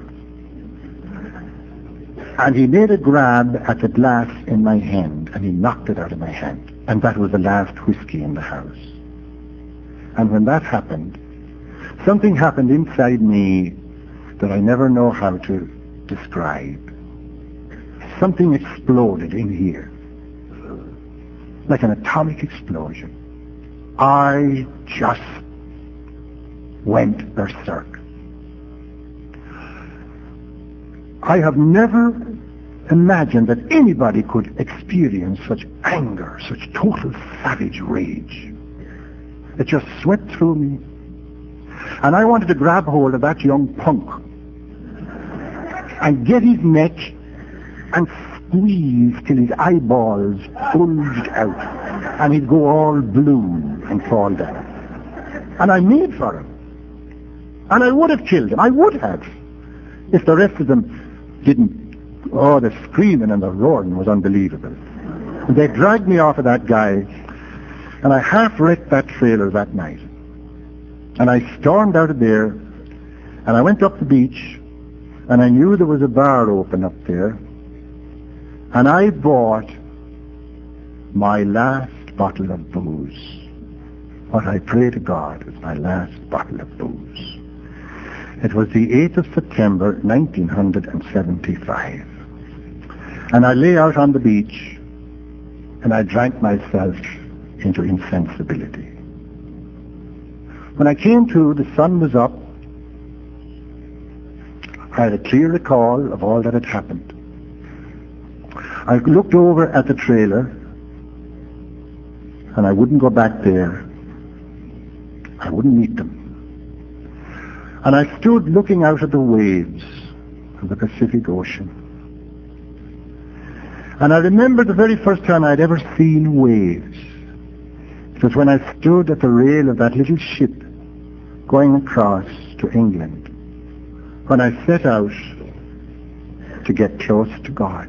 And he made a grab at the glass in my hand, and he knocked it out of my hand. And that was the last whiskey in the house. And when that happened, something happened inside me that I never know how to describe. Something exploded in here, like an atomic explosion. I just went berserk. I have never imagined that anybody could experience such anger, such total savage rage. It just swept through me. And I wanted to grab hold of that young punk and get his neck and squeeze till his eyeballs bulged out and he'd go all blue and fall down. And I made for him. And I would have killed him. I would have. If the rest of them didn't. Oh, the screaming and the roaring was unbelievable. They dragged me off of that guy, and I half wrecked that trailer that night. And I stormed out of there, and I went up the beach, and I knew there was a bar open up there, and I bought my last bottle of booze. What I pray to God was my last bottle of booze. It was the eighth of September, nineteen seventy-five. And I lay out on the beach, and I drank myself into insensibility. When I came to, the sun was up. I had a clear recall of all that had happened. I looked over at the trailer, and I wouldn't go back there. I wouldn't meet them. And I stood looking out at the waves of the Pacific Ocean. And I remember the very first time I'd ever seen waves. It was when I stood at the rail of that little ship going across to England, when I set out to get close to God.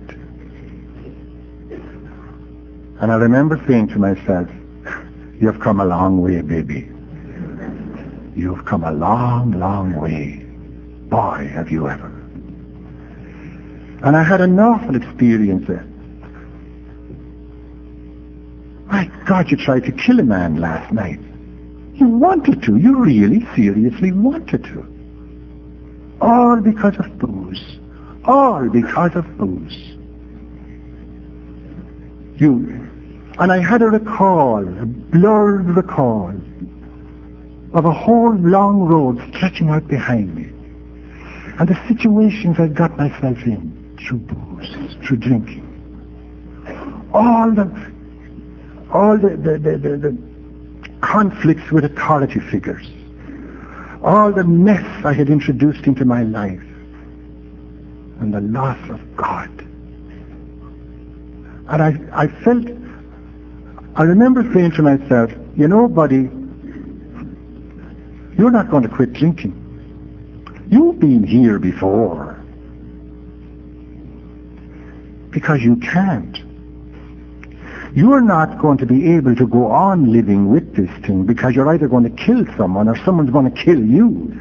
And I remember saying to myself, you've come a long way, baby. You've come a long, long way. Boy, have you ever. And I had an awful experience there. My God, you tried to kill a man last night. You wanted to. You really, seriously wanted to. All because of booze. All because of booze. You. And I had a recall, a blurred recall, of a whole long road stretching out behind me. And the situations I got myself in through booze, through drinking. All the all the, the, the, the, the conflicts with authority figures. All the mess I had introduced into my life. And the loss of God. And I, I felt, I remember saying to myself, you know, buddy, you're not going to quit drinking. You've been here before. Because you can't. You're not going to be able to go on living with this thing because you're either going to kill someone or someone's going to kill you.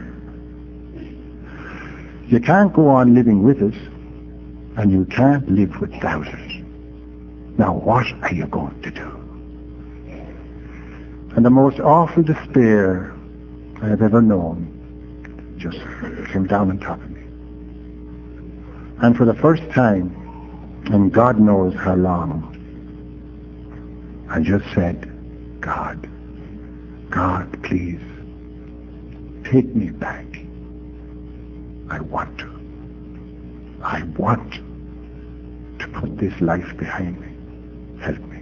You can't go on living with it, and you can't live without it. Now what are you going to do? And the most awful despair I have ever known just came down on top of me. And for the first time, and God knows how long, I just said, God, God, please, take me back. I want to. I want to put this life behind me. Help me.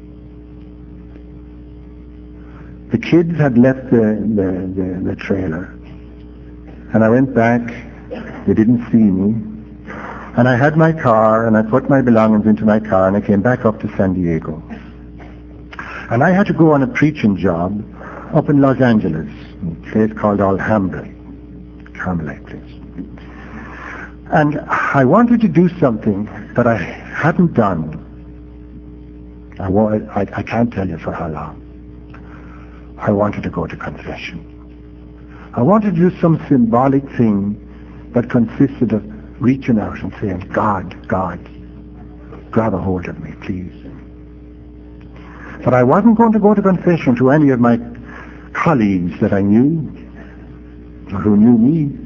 The kids had left the, the, the, the trailer, and I went back. They didn't see me. And I had my car, and I put my belongings into my car, and I came back up to San Diego. And I had to go on a preaching job up in Los Angeles, a place called Alhambra, Carmelite place. And I wanted to do something that I hadn't done. I, wa- I, I can't tell you for how long. I wanted to go to confession. I wanted to do some symbolic thing that consisted of reaching out and saying, God, God, grab a hold of me, please. But I wasn't going to go to confession to any of my colleagues that I knew, or who knew me.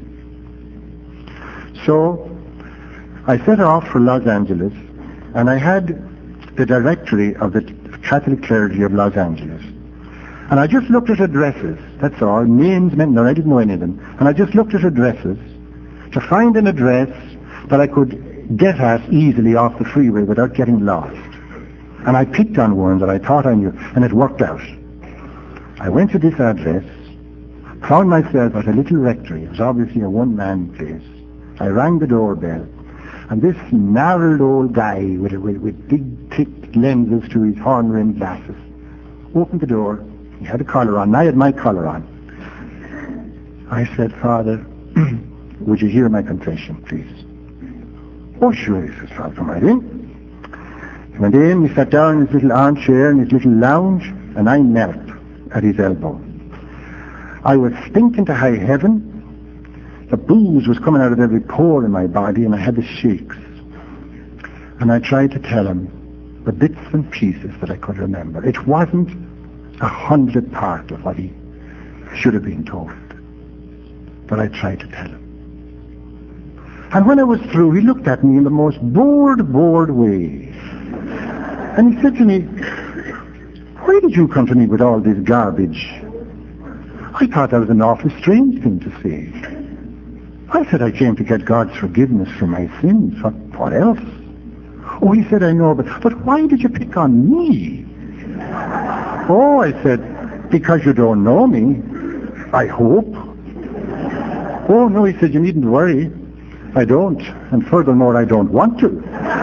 So I set off for Los Angeles, and I had the directory of the Catholic clergy of Los Angeles. And I just looked at addresses, that's all. Names meant no, I didn't know any of them. And I just looked at addresses to find an address that I could get at easily off the freeway without getting lost. And I picked on one that I thought I knew, and it worked out. I went to this address, found myself at a little rectory. It was obviously a one-man place. I rang the doorbell, and this gnarled old guy with, with, with big, thick lenses to his horn-rimmed glasses opened the door. He had a collar on, and I had my collar on. I said, Father, would you hear my confession, please? Oh, sure, he says, Father, come right in. He went in, he sat down in his little armchair in his little lounge, and I knelt at his elbow. I was stinking to high heaven. The booze was coming out of every pore in my body, and I had the shakes. And I tried to tell him the bits and pieces that I could remember. It wasn't a hundredth part of what he should have been told, but I tried to tell him. And when I was through, he looked at me in the most bored, bored way. And he said to me, why did you come to me with all this garbage? I thought that was an awfully strange thing to say. I said I came to get God's forgiveness for my sins. What, what else? Oh, he said, I know, but, but why did you pick on me? Oh, I said, because you don't know me, I hope. Oh, no, he said, you needn't worry. I don't, and furthermore, I don't want to.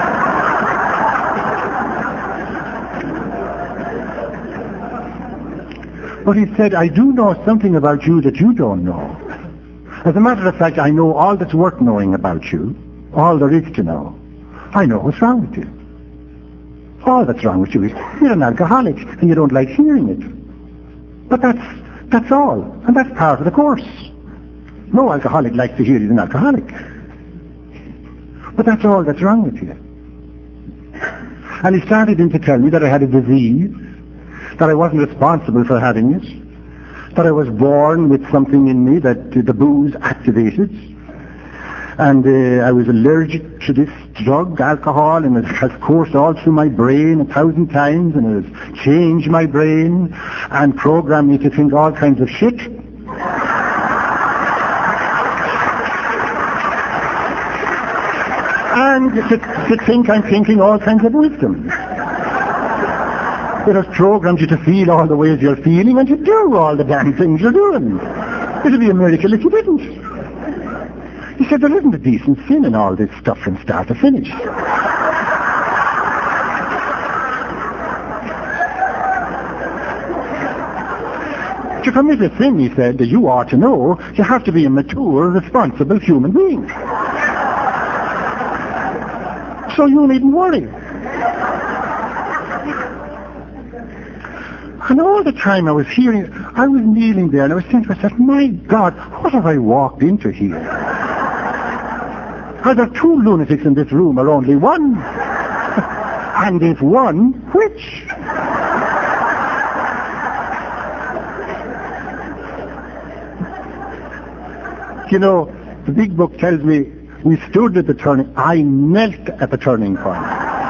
But he said, I do know something about you that you don't know. As a matter of fact, I know all that's worth knowing about you, all there is to know. I know what's wrong with you. All that's wrong with you is you're an alcoholic and you don't like hearing it. But that's that's all, and that's part of the course. No alcoholic likes to hear he's an alcoholic. But that's all that's wrong with you. And he started in to tell me that I had a disease, that I wasn't responsible for having it, that I was born with something in me that uh, the booze activated, and uh, I was allergic to this drug, alcohol, and it has coursed all through my brain a thousand times, and it has changed my brain and programmed me to think all kinds of shit. And to, to think I'm thinking all kinds of wisdom. It has programmed you to feel all the ways you're feeling and to do all the damn things you're doing. It would be a miracle if you didn't. He said, there isn't a decent sin in all this stuff from start to finish. To commit a sin, he said, that you ought to know, you have to be a mature, responsible human being. So you needn't worry. And all the time I was hearing, I was kneeling there and I was saying to myself, my God, what have I walked into here? Are there two lunatics in this room or only one? And if one, which? You know, the big book tells me we stood at the turning, I knelt at the turning point.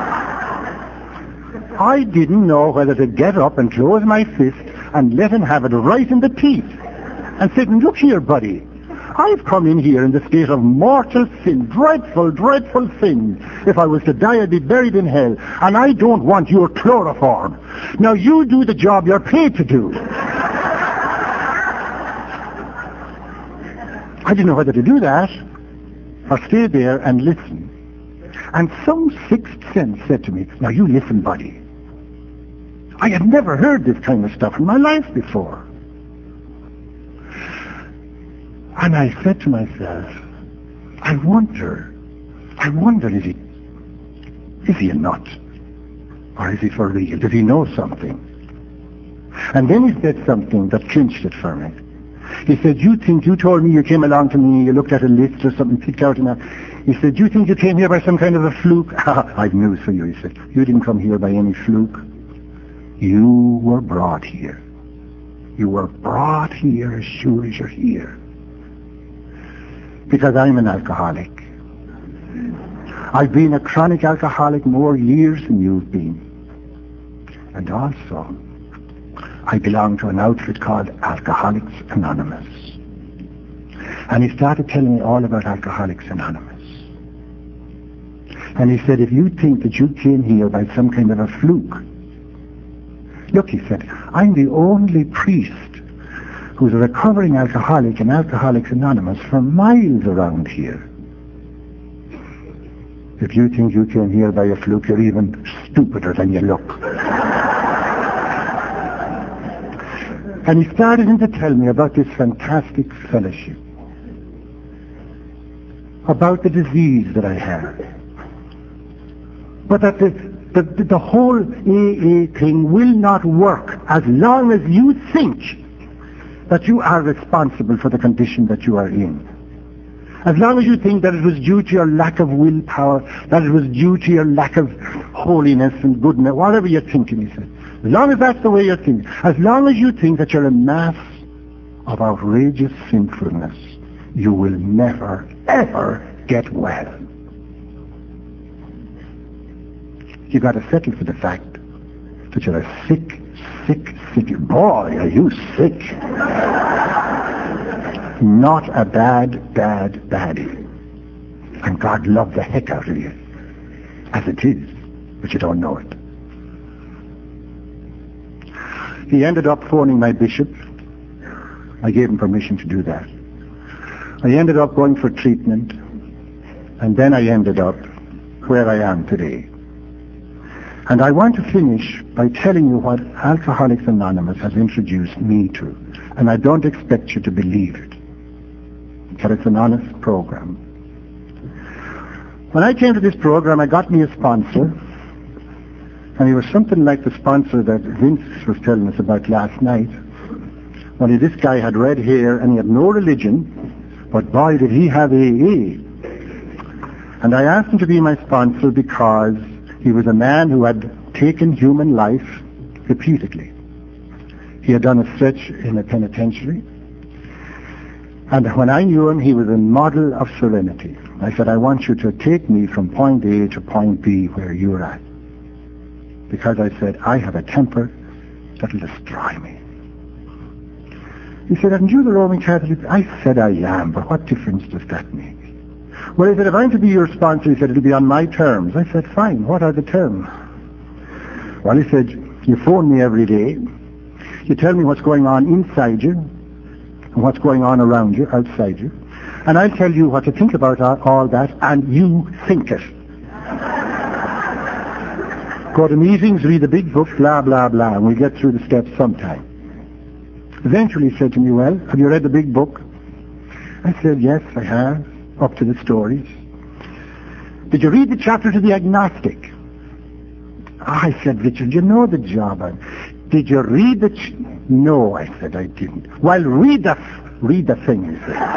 I didn't know whether to get up and close my fist and let him have it right in the teeth and say, look here, buddy, I've come in here in the state of mortal sin, dreadful, dreadful sin. If I was to die, I'd be buried in hell, and I don't want your chloroform. Now you do the job you're paid to do. I didn't know whether to do that or stay there and listen. And some sixth sense said to me, now you listen, buddy. I had never heard this kind of stuff in my life before. And I said to myself, I wonder I wonder, is he, is he a nut? Or is he for real? Does he know something? And then he said something that clinched it for me. He said, you think, you told me you came along to me, you looked at a list or something, picked out enough. He said, you think you came here by some kind of a fluke? I've news for you, he said. You didn't come here by any fluke. You were brought here. You were brought here as sure as you're here. Because I'm an alcoholic. I've been a chronic alcoholic more years than you've been. And also, I belong to an outfit called Alcoholics Anonymous. And he started telling me all about Alcoholics Anonymous. And he said, if you think that you came here by some kind of a fluke, look, he said, I'm the only priest who's a recovering alcoholic in Alcoholics Anonymous for miles around here. If you think you came here by a fluke, you're even stupider than you look. And he started in to tell me about this fantastic fellowship, about the disease that I had, but that the, the, the whole A A thing will not work as long as you think that you are responsible for the condition that you are in. As long as you think that it was due to your lack of willpower, that it was due to your lack of holiness and goodness, whatever you're thinking, he said. As long as that's the way you're thinking, as long as you think that you're a mass of outrageous sinfulness, you will never, ever get well. You've got to settle for the fact that you're a sick, sick, sick. Boy, are you sick. Not a bad, bad, baddie. And God loved the heck out of you. As it is, but you don't know it. He ended up phoning my bishop. I gave him permission to do that. I ended up going for treatment, and then I ended up where I am today. And I want to finish by telling you what Alcoholics Anonymous has introduced me to. And I don't expect you to believe it, but it's an honest program. When I came to this program, I got me a sponsor, and he was something like the sponsor that Vince was telling us about last night. Only this guy had red hair and he had no religion, but boy did he have A A. And I asked him to be my sponsor because he was a man who had taken human life repeatedly. He had done a stretch in a penitentiary. And when I knew him, he was a model of serenity. I said, I want you to take me from point A to point B where you're at. Because I said, I have a temper that will destroy me. He said, aren't you the Roman Catholic? I said, I am, but what difference does that make? Well, he said, if I'm to be your sponsor, he said, it'll be on my terms. I said, fine, what are the terms? Well, he said, you phone me every day. You tell me what's going on inside you and what's going on around you, outside you. And I'll tell you what to think about all that, and you think it. Go to meetings, read the big book, blah, blah, blah, and we'll get through the steps sometime. Eventually he said to me, well, have you read the big book? I said, yes, I have, up to the stories. Did you read the chapter to the agnostic? I said, Richard, you know the job. Did you read the... Ch- no, I said, I didn't. Well, read the, read the thing, he said.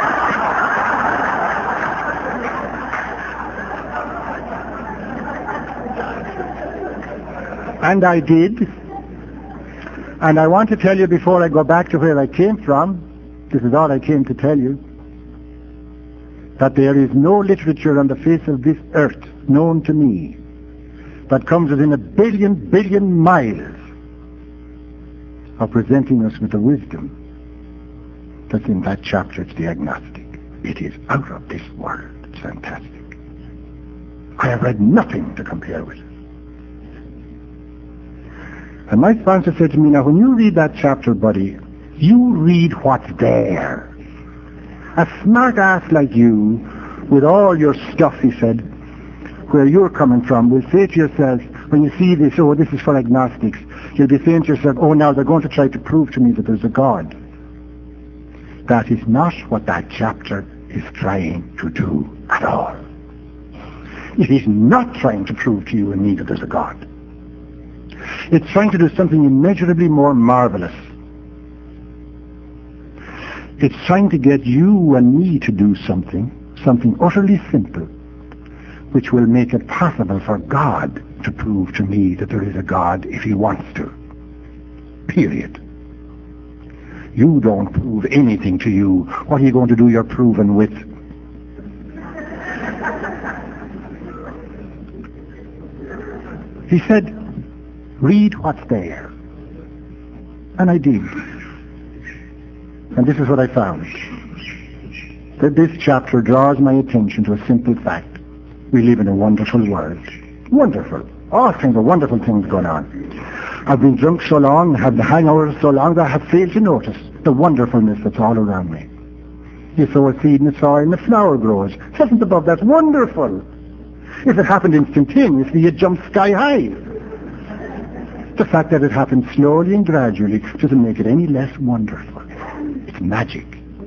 And I did. And I want to tell you before I go back to where I came from, this is all I came to tell you, that there is no literature on the face of this earth known to me that comes within a billion, billion miles of presenting us with the wisdom that's in that chapter. It's the agnostic. It is out of this world. It's fantastic. I have read nothing to compare with it. And my sponsor said to me, now when you read that chapter, buddy, you read what's there. A smart ass like you, with all your stuff, he said, where you're coming from, will say to yourself, when you see this, oh, this is for agnostics, you'll be saying to yourself, oh, now they're going to try to prove to me that there's a God. That is not what that chapter is trying to do at all. It is not trying to prove to you and me that there's a God. It's trying to do something immeasurably more marvelous. It's trying to get you and me to do something, something utterly simple, which will make it possible for God to prove to me that there is a God if he wants to. Period. You don't prove anything to you. What are you going to do your proving with? He said, read what's there. And I did. And this is what I found. That this chapter draws my attention to a simple fact. We live in a wonderful world. Wonderful. All kinds of wonderful things going on. I've been drunk so long, had the hangover so long that I have failed to notice the wonderfulness that's all around me. You sow a seed in the soil and the flower grows. Heavens above, that's wonderful. If it happened instantaneously, you'd jump sky high. The fact that it happens slowly and gradually doesn't make it any less wonderful. It's magic.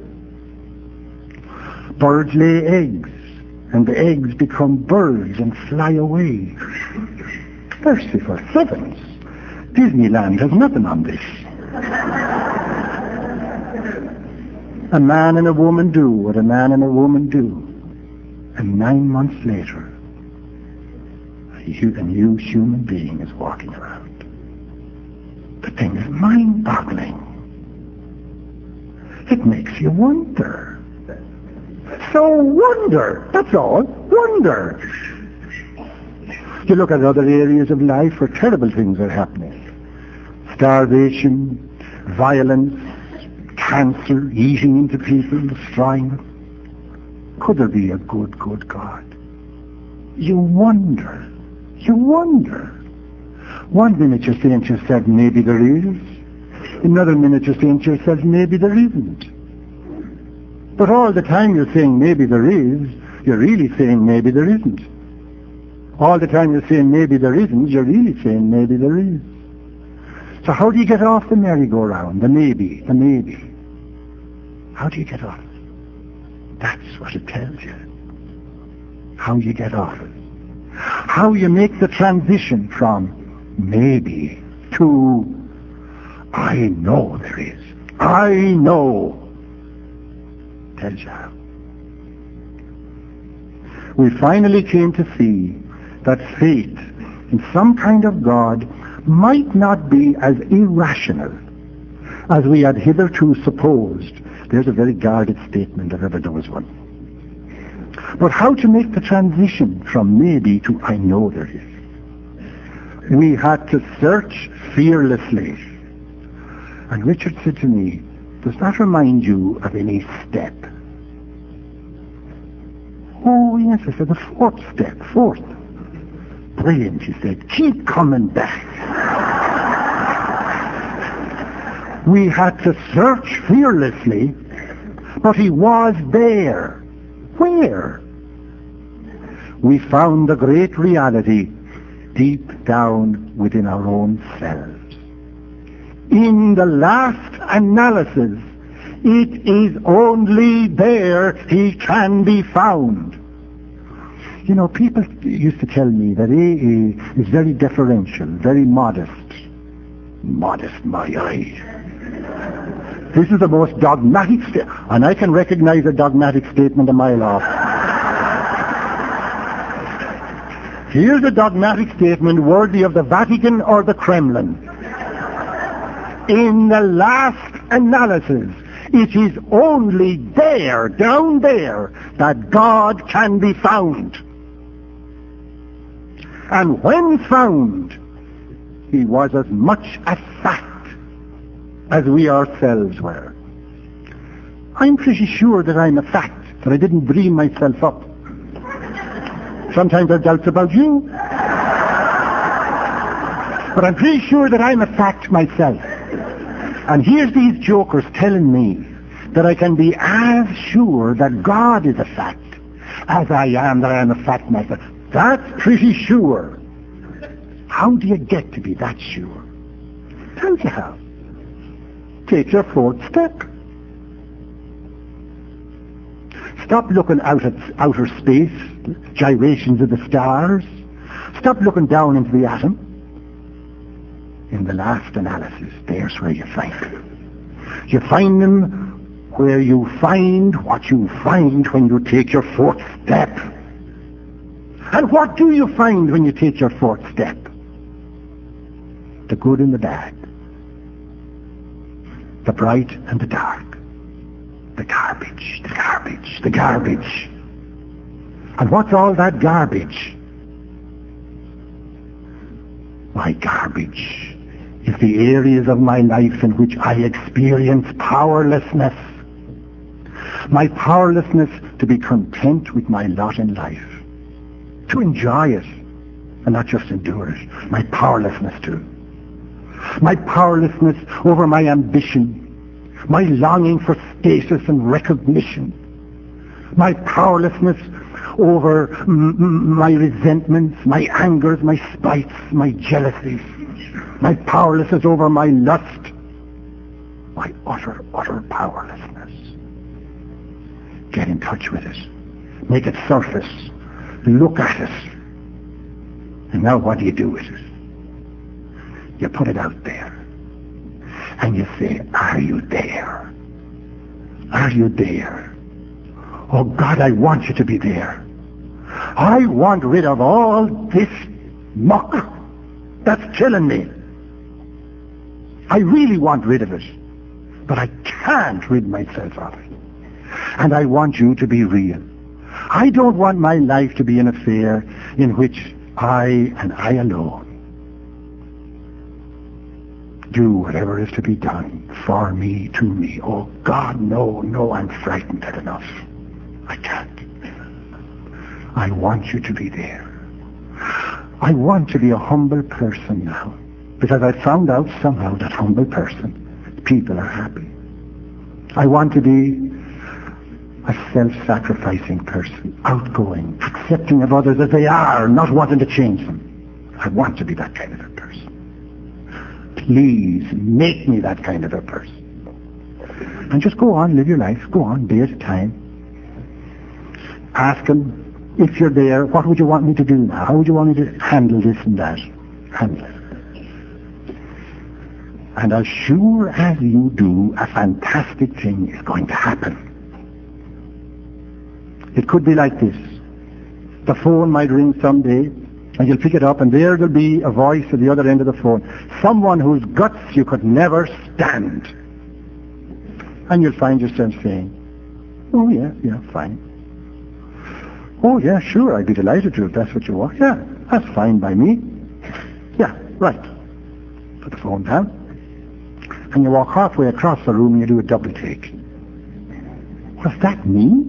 Birds lay eggs, and the eggs become birds and fly away. Merciful heavens! Disneyland has nothing on this. A man and a woman do what a man and a woman do. And nine months later, a new human being is walking around. The thing is mind-boggling. It makes you wonder. So wonder, that's all, wonder. You look at other areas of life where terrible things are happening. Starvation, violence, cancer, eating into people, destroying them. Could there be a good, good God? You wonder. You wonder. One minute you're saying to yourself, maybe there is. Another minute you're saying to yourself, maybe there isn't. But all the time you're saying maybe there is, you're really saying maybe there isn't. All the time you're saying maybe there isn't, you're really saying maybe there is. So how do you get off the merry-go-round, the maybe, the maybe? How do you get off it? That's what it tells you. How you get off it. How you make the transition from maybe to I know there is. I know. Tells you how. We finally came to see that faith in some kind of God might not be as irrational as we had hitherto supposed. There's a very guarded statement if ever there was one. But how to make the transition from maybe to I know there is. We had to search fearlessly. And Richard said to me, does that remind you of any step? Oh yes, I said, the fourth step, fourth. Brilliant, he said, keep coming back. We had to search fearlessly, but he was there. Where? We found the great reality deep down within our own selves. In the last analysis, it is only there he can be found. You know, people used to tell me that A A is very deferential, very modest. Modest, my eye. This is the most dogmatic statement, and I can recognize a dogmatic statement a mile off. Here's a dogmatic statement worthy of the Vatican or the Kremlin. In the last analysis, it is only there, down there, that God can be found. And when found, he was as much a fact as we ourselves were. I'm pretty sure that I'm a fact, that I didn't dream myself up. Sometimes I have doubts about you. But I'm pretty sure that I'm a fact myself. And here's these jokers telling me that I can be as sure that God is a fact as I am that I am a fact myself. That's pretty sure. How do you get to be that sure? Tells you how. Take your fourth step. Stop looking out at outer space, gyrations of the stars. Stop looking down into the atom. In the last analysis, there's where you find them. You find them where you find what you find when you take your fourth step. And what do you find when you take your fourth step? The good and the bad. The bright and the dark. The garbage, the garbage, the garbage. And what's all that garbage? My garbage is the areas of my life in which I experience powerlessness. My powerlessness to be content with my lot in life. To enjoy it and not just endure it. My powerlessness to. My powerlessness over my ambition. My longing for status and recognition. My powerlessness over m- m- my resentments, my angers, my spites, my jealousies. My powerlessness over my lust. My utter, utter powerlessness. Get in touch with it. Make it surface. Look at it. And now what do you do with it? You put it out there. And you say, are you there? Are you there? Oh God, I want you to be there. I want rid of all this muck that's killing me. I really want rid of it. But I can't rid myself of it. And I want you to be real. I don't want my life to be an affair in which I and I alone do whatever is to be done for me, to me. Oh God, no, no, I'm frightened at enough. I can't. I want you to be there. I want to be a humble person now, because I found out somehow that humble person, people are happy. I want to be a self-sacrificing person, outgoing, accepting of others as they are, not wanting to change them. I want to be that kind of a person. Please make me that kind of a person. And just go on, live your life. Go on, day at a time. Ask him, if you're there, what would you want me to do now? How would you want me to handle this and that? Handle it. And as sure as you do, a fantastic thing is going to happen. It could be like this. The phone might ring someday, and you'll pick it up, and there will be a voice at the other end of the phone. Someone whose guts you could never stand. And you'll find yourself saying, oh yeah, yeah, fine. Oh yeah, sure, I'd be delighted to if that's what you want. Yeah, that's fine by me. Yeah, right. Put the phone down. And you walk halfway across the room and you do a double take. What's that mean?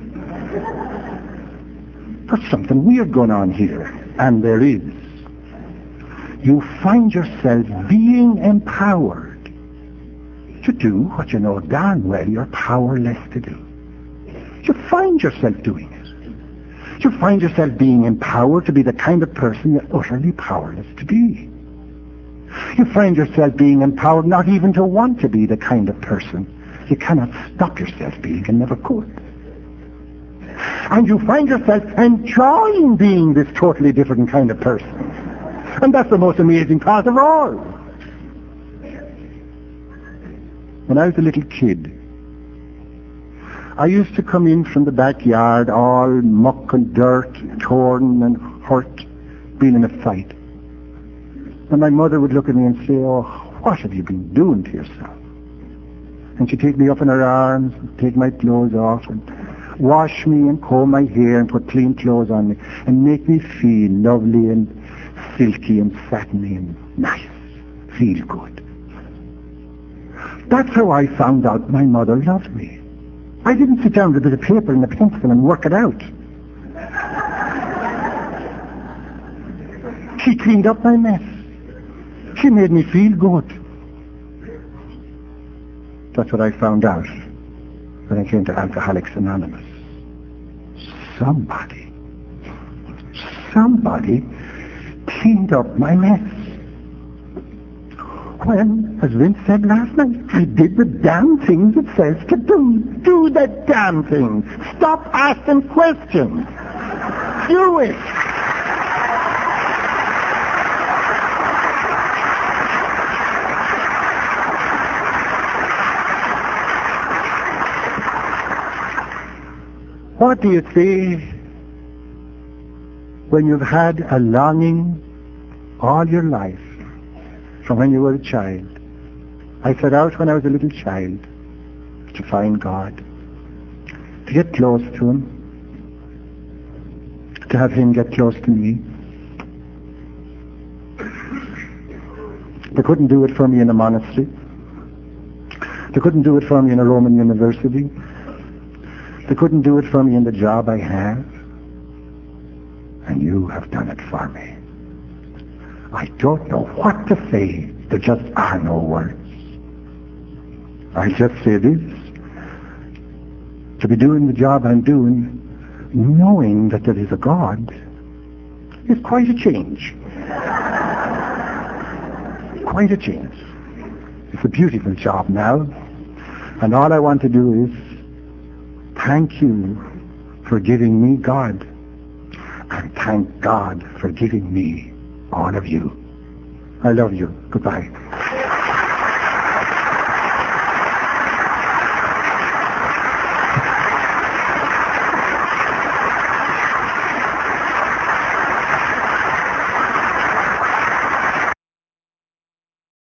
There's something weird going on here. And there is. You find yourself being empowered to do what you know darn well you're powerless to do. You find yourself doing it. You find yourself being empowered to be the kind of person you're utterly powerless to be. You find yourself being empowered not even to want to be the kind of person you cannot stop yourself being and never could. And you find yourself enjoying being this totally different kind of person. And that's the most amazing part of all. When I was a little kid, I used to come in from the backyard all muck and dirt, torn and hurt, being in a fight. And my mother would look at me and say, oh, what have you been doing to yourself? And she'd take me up in her arms, take my clothes off, and wash me and comb my hair and put clean clothes on me and make me feel lovely and silky and satiny and nice. Feel good. That's how I found out my mother loved me. I didn't sit down with a bit of paper and a pencil and work it out. She cleaned up my mess. She made me feel good. That's what I found out when I came to Alcoholics Anonymous. Somebody, somebody cleaned up my mess. when, as Vince said last night, I did the damn things it says to do. Do the damn things. Stop asking questions. Do it. What do you say when you've had a longing all your life from when you were a child? I set out when I was a little child to find God, to get close to Him, to have Him get close to me. They couldn't do it for me in a monastery. They couldn't do it for me in a Roman university. They couldn't do it for me in the job I have. And you have done it for me. I don't know what to say. There just are no words. I just say this. To be doing the job I'm doing, knowing that there is a God, is quite a change. Quite a change. It's a beautiful job now. And all I want to do is thank you for giving me God, and thank God for giving me all of you. I love you. Goodbye.